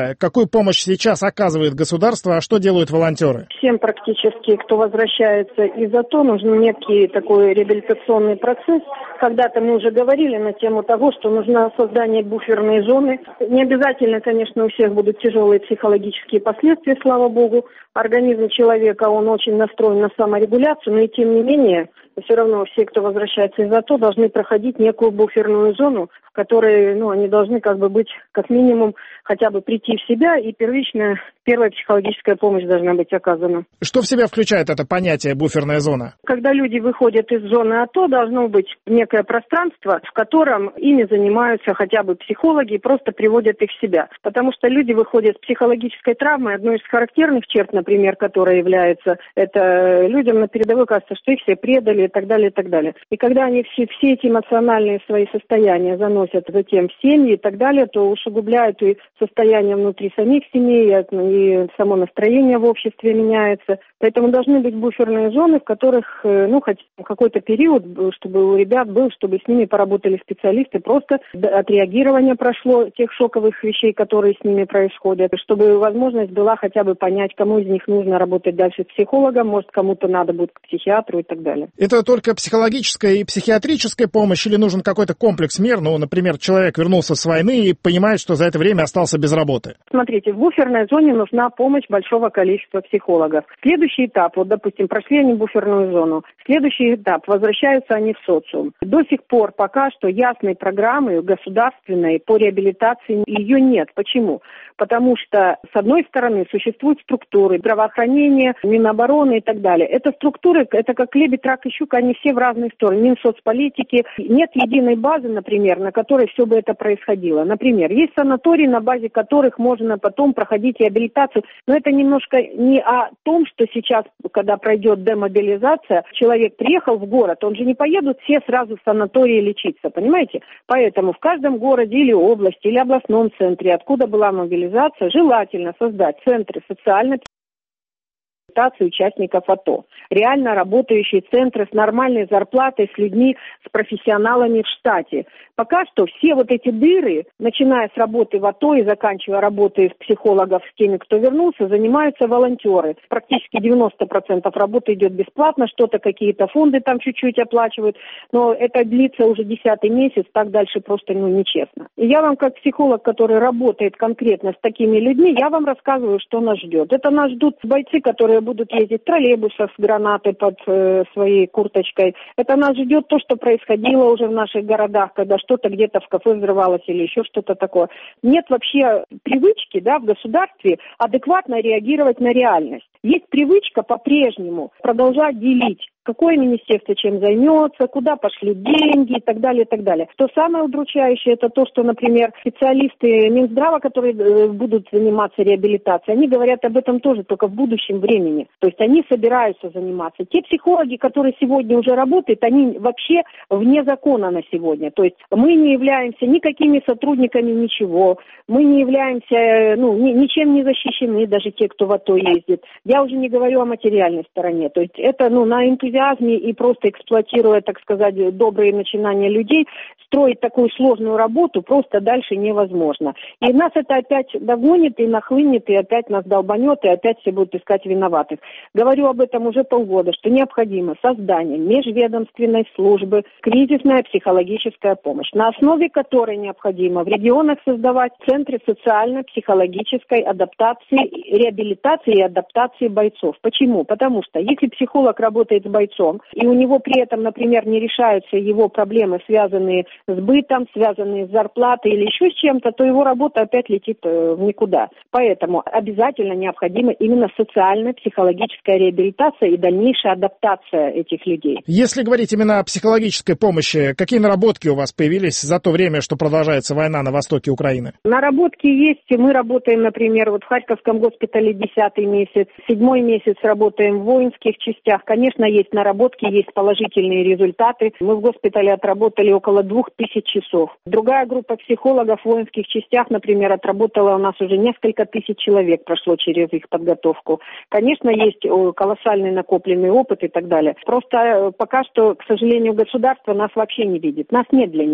Какую помощь сейчас оказывает государство, а что делают волонтеры? Всем практически, кто возвращается из АТО, нужен некий такой реабилитационный процесс. Когда-то мы уже говорили на тему того, что нужно создание буферной зоны. Не обязательно, конечно, у всех будут тяжелые психологические последствия, слава богу. Организм человека, он очень настроен на саморегуляцию, но и тем не менее, все равно все, кто возвращается из АТО, должны проходить некую буферную зону, в которой, ну, они должны как бы быть, как минимум, хотя бы прийти в себя, и первичная, первая психологическая помощь должна быть оказана. Что в себя включает это понятие буферная зона? Когда люди выходят из зоны АТО, должно быть некое пространство, в котором ими занимаются хотя бы психологи и просто приводят их в себя. Потому что люди выходят с психологической травмой. Одной из характерных черт, например, которая является, это людям на передовой кажется, что их все предали и так далее, и так далее. И когда они все, все эти эмоциональные свои состояния заносят затем в семьи и так далее, то усугубляют и состояние внутри самих семей, и само настроение в обществе меняется. Поэтому должны быть буферные зоны, в которых, ну, хоть какой-то период, чтобы у ребят был, чтобы с ними поработали специалисты, просто отреагирование прошло тех шоковых вещей, которые с ними происходят, чтобы возможность была хотя бы понять, кому из них нужно работать дальше с психологом, может, кому-то надо будет к психиатру и так далее. Это только психологическая и психиатрическая помощь или нужен какой-то комплекс мер? Ну, например, человек вернулся с войны и понимает, что за это время остался без работы. Смотрите, в буферной зоне нужна помощь большого количества психологов. Следующий этап, вот, допустим, прошли они буферную зону. Следующий этап, возвращаются они в социум. До сих пор пока что ясной программы государственной по реабилитации ее нет. Почему? Потому что, с одной стороны, существуют структуры здравоохранения, Минобороны и так далее. Это структуры, это как лебедь, рак и щука, они все в разные стороны. Минсоцполитики. Нет единой базы, например, на которой все бы это происходило. Например, есть санатории, на базе которых можно потом проходить реабилитацию. Но это немножко не о том, что сейчас, когда пройдет демобилизация, человек приехал в город, он же не поедут все сразу в санатории лечиться, понимаете? Поэтому в каждом городе или области, или областном центре, откуда была мобилизация, желательно создать центры социальной реабилитации участников АТО. Реально работающие центры с нормальной зарплатой, с людьми, с профессионалами в штате. Пока что все вот эти дыры, начиная с работы в АТО и заканчивая работой психологов с теми, кто вернулся, занимаются волонтеры. Практически девяносто процентов работы идет бесплатно, что-то какие-то фонды там чуть-чуть оплачивают, но это длится уже десятый месяц, так дальше просто, ну, нечестно. И я вам, как психолог, который работает конкретно с такими людьми, я вам рассказываю, что нас ждет. Это нас ждут бойцы, которые будут ездить в троллейбусах с гранатой под э, своей курточкой. Это нас ждет то, что происходило уже в наших городах, когда что-то где-то в кафе взрывалось или еще что-то такое. Нет вообще привычки, да, в государстве адекватно реагировать на реальность. Есть привычка по-прежнему продолжать делить, какое министерство чем займется, куда пошли деньги и так далее, и так далее. Что самое удручающее, это то, что, например, специалисты Минздрава, которые будут заниматься реабилитацией, они говорят об этом тоже только в будущем времени. То есть они собираются заниматься. Те психологи, которые сегодня уже работают, они вообще вне закона на сегодня. То есть мы не являемся никакими сотрудниками ничего, мы не являемся, ну, ни, ничем не защищены, даже те, кто в АТО ездит. Я уже не говорю о материальной стороне. То есть это, ну, на энтузиазме и просто эксплуатируя, так сказать, добрые начинания людей, строить такую сложную работу просто дальше невозможно. И нас это опять догонит и нахлынет, и опять нас долбанет, и опять все будут искать виноватых. Говорю об этом уже полгода, что необходимо создание межведомственной службы кризисная психологическая помощь, на основе которой необходимо в регионах создавать центры социально-психологической адаптации, реабилитации и адаптации бойцов. Почему? Потому что если психолог работает с бойцом, и у него при этом, например, не решаются его проблемы, связанные с бытом, связанные с зарплатой или еще с чем-то, то его работа опять летит в никуда. Поэтому обязательно необходима именно социально-психологическая реабилитация и дальнейшая адаптация этих людей. Если говорить именно о психологической помощи, какие наработки у вас появились за то время, что продолжается война на востоке Украины? Наработки есть. Мы работаем, например, вот в Харьковском госпитале десятый месяц, седьмой месяц работаем в воинских частях. Конечно, есть наработки, есть положительные результаты. Мы в госпитале отработали около двух тысяч часов. Другая группа психологов в воинских частях, например, отработала у нас уже несколько тысяч человек, прошло через их подготовку. Конечно, есть колоссальный накопленный опыт и так далее. Просто пока что, к сожалению, государство нас вообще не видит. Нас нет для него.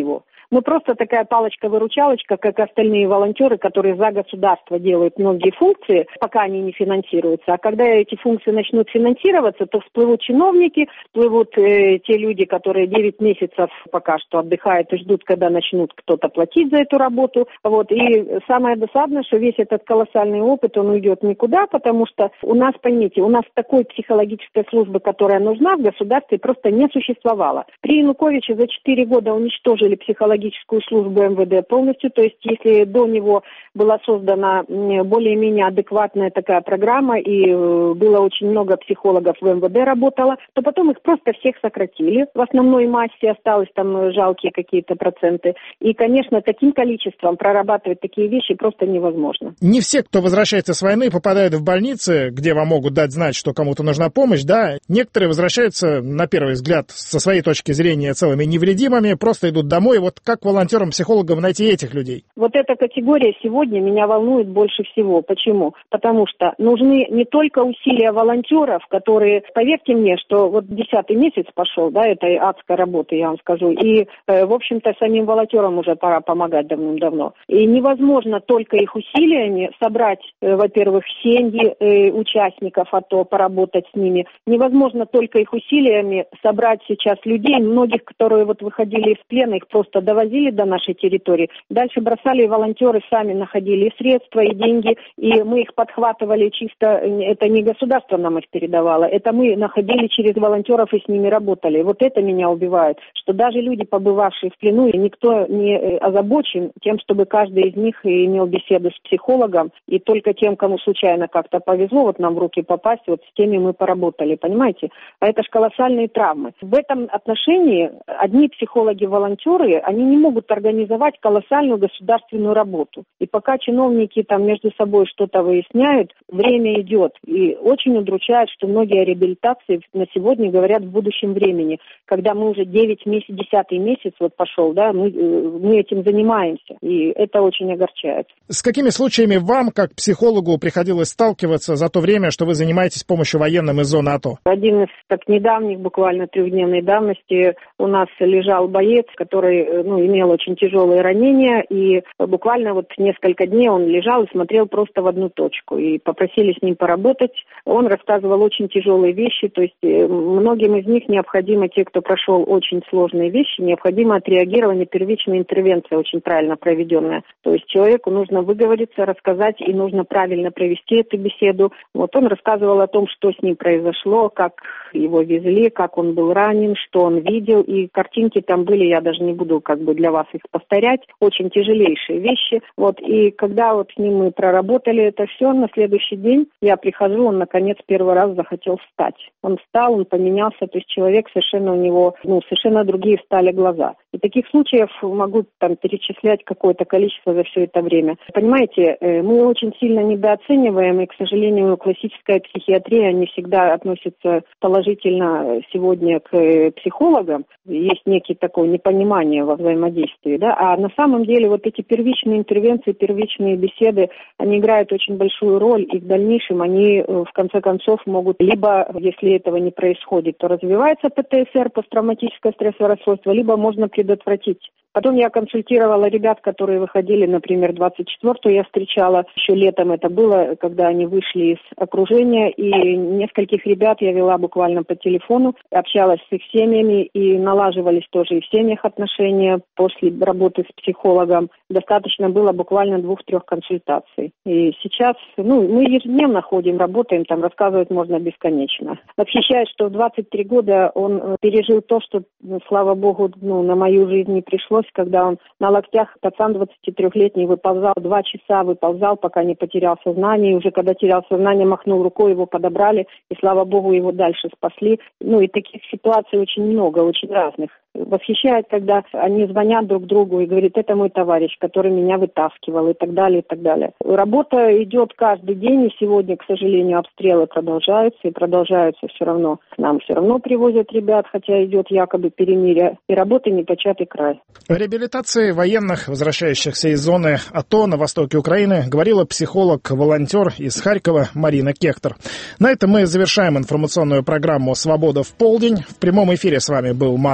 Мы просто такая палочка-выручалочка, как остальные волонтеры, которые за государство делают многие функции, пока они не финансируются. А когда эти функции начнут финансироваться, то всплывут чиновники, всплывут э, те люди, которые девять месяцев пока что отдыхают и ждут, когда начнут кто-то платить за эту работу. Вот. И самое досадное, что весь этот колоссальный опыт, он уйдет никуда, потому что у нас, поймите, у нас такой психологической службы, которая нужна в государстве, просто не существовало. При Януковиче за четыре года уничтожили психологическую службу эм вэ дэ полностью, то есть если до него была создана более-менее адекватная такая программа и было очень много психологов в эм вэ дэ работало, то потом их просто всех сократили. В основной массе осталось там жалкие какие-то проценты. И, конечно, таким количеством прорабатывать такие вещи просто невозможно. Не все, кто возвращается с войны, попадают в больницы, где вам могут дать знать, что кому-то нужна помощь, да. Некоторые возвращаются, на первый взгляд, со своей точки зрения, целыми невредимыми, просто идут домой. Вот как волонтерам-психологам найти этих людей? Вот эта категория сегодня меня волнует больше всего. Почему? Потому что нужны не только усилия волонтеров, которые, поверьте мне, что вот десятый месяц пошел, да, этой адской работы, я вам скажу, и, э, в общем-то, самим волонтерам уже пора помогать давным-давно. И невозможно только их усилиями собрать, э, во-первых, семьи э, участников АТО, поработать с ними. Невозможно только их усилиями собрать сейчас людей, многих, которые вот выходили из плена, их просто довозили до нашей территории. Дальше бросали, и волонтеры сами находили и средства, и деньги, и мы их подхватывали чисто, это не государство нам их передавало, это мы находили через волонтеров и с ними работали. Вот это меня убивает, что даже люди, побывавшие в плену, и никто не озабочен тем, чтобы каждый из них имел беседу с психологом, и только тем, кому случайно как-то повезло вот нам в руки попасть, вот с теми мы поработали, понимаете? А это ж колоссальные травмы. В этом отношении одни психологи-волонтеры, они не могут организовать колоссальную государственную работу. И пока чиновники там между собой что-то выясняют, время идет. И очень удручает, что многие о реабилитации на сегодня говорят в будущем времени, когда мы уже девять месяцев, десятый месяц вот пошел, да, мы, мы этим занимаемся. И это очень огорчает. С какими случаями вам, как психологу, приходилось сталкиваться за то время, что вы занимаетесь помощью военным из зоны АТО? Один из так недавних, буквально трехдневной давности, у нас лежал боец, который ну, имел очень тяжелые ранения, и буквально вот несколько дней он лежал и смотрел просто в одну точку. И попросили с ним поработать. Он рассказывал очень тяжелые вещи, то есть многим из них необходимо, те, кто прошел очень сложные вещи, необходимо отреагирование, первичная интервенция очень правильно проведенная. То есть человеку нужно выговориться, рассказать, и нужно правильно провести эту беседу. Вот он рассказывал о том, что с ним произошло, как его везли, как он был ранен, что он видел, и картинки там были, я даже не буду как бы для вас их повторять, очень тяжелейшие вещи. Вот, и когда вот с ним мы проработали это все, на следующий день я прихожу, он наконец первый раз захотел встать. Он встал, он поменялся, то есть человек совершенно у него, ну, совершенно другие стали глаза. И таких случаев могу там перечислять какое-то количество за все это время. Понимаете, мы очень сильно недооцениваем, и, к сожалению, классическая психиатрия не всегда относится положительно сегодня к психологам. Есть некие такое непонимание во взаимодействии, да, а на самом деле вот эти первичные интервенции, первичные беседы, они играют очень большую роль, и в дальнейшем они, в конце концов, могут либо, если этого не происходит, то развивается пэ тэ эс эр, посттравматическое стрессовое расстройство, либо можно предотвратить. Потом я консультировала ребят, которые выходили, например, двадцать четвёртого я встречала, еще летом это было, когда они вышли из окружения, и нескольких ребят я вела буквально по телефону, общалась с их семьями, и налаживались тоже и в семьях отношения после работы с психологом. Достаточно было буквально двух-трех консультаций. И сейчас, ну, мы ежедневно ходим, работаем, там рассказывать можно бесконечно. Восхищаюсь, что в двадцать три года он пережил то, что, слава богу, ну, на мою жизнь не пришлось, когда он на локтях, пацан двадцатитрёхлетний, выползал, два часа выползал, пока не потерял сознание, и уже когда терял сознание, махнул рукой, его подобрали, и, слава богу, его дальше спасли. Ну, и таких ситуаций очень много, очень разных. Восхищает, когда они звонят друг другу и говорят, это мой товарищ, который меня вытаскивал, и так далее, и так далее. Работа идет каждый день, и сегодня, к сожалению, обстрелы продолжаются, и продолжаются все равно. К нам все равно привозят ребят, хотя идет якобы перемирие, и работа непочатый край. О реабилитации военных, возвращающихся из зоны АТО на востоке Украины, говорила психолог-волонтер из Харькова Марина Кехтер. На этом мы завершаем информационную программу «Свобода в полдень». В прямом эфире с вами был Марк Крут.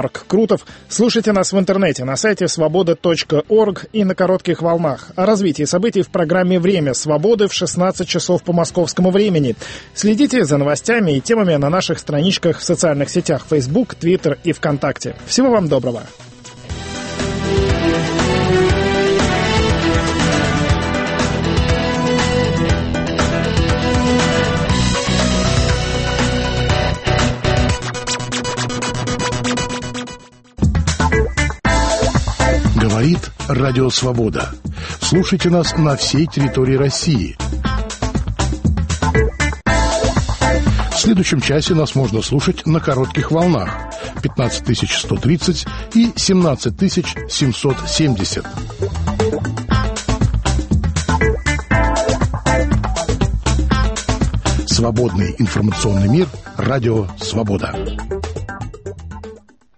маршрутов. Слушайте нас в интернете на сайте свобода точка орг и на коротких волнах. О развитии событий в программе «Время свободы» в шестнадцать часов по московскому времени. Следите за новостями и темами на наших страничках в социальных сетях Facebook, Twitter и ВКонтакте. Всего вам доброго. Говорит Радио Свобода. Слушайте нас на всей территории России. В следующем часе нас можно слушать на коротких волнах пятнадцать тысяч сто тридцать и семнадцать тысяч семьсот семьдесят. Свободный информационный мир. Радио Свобода.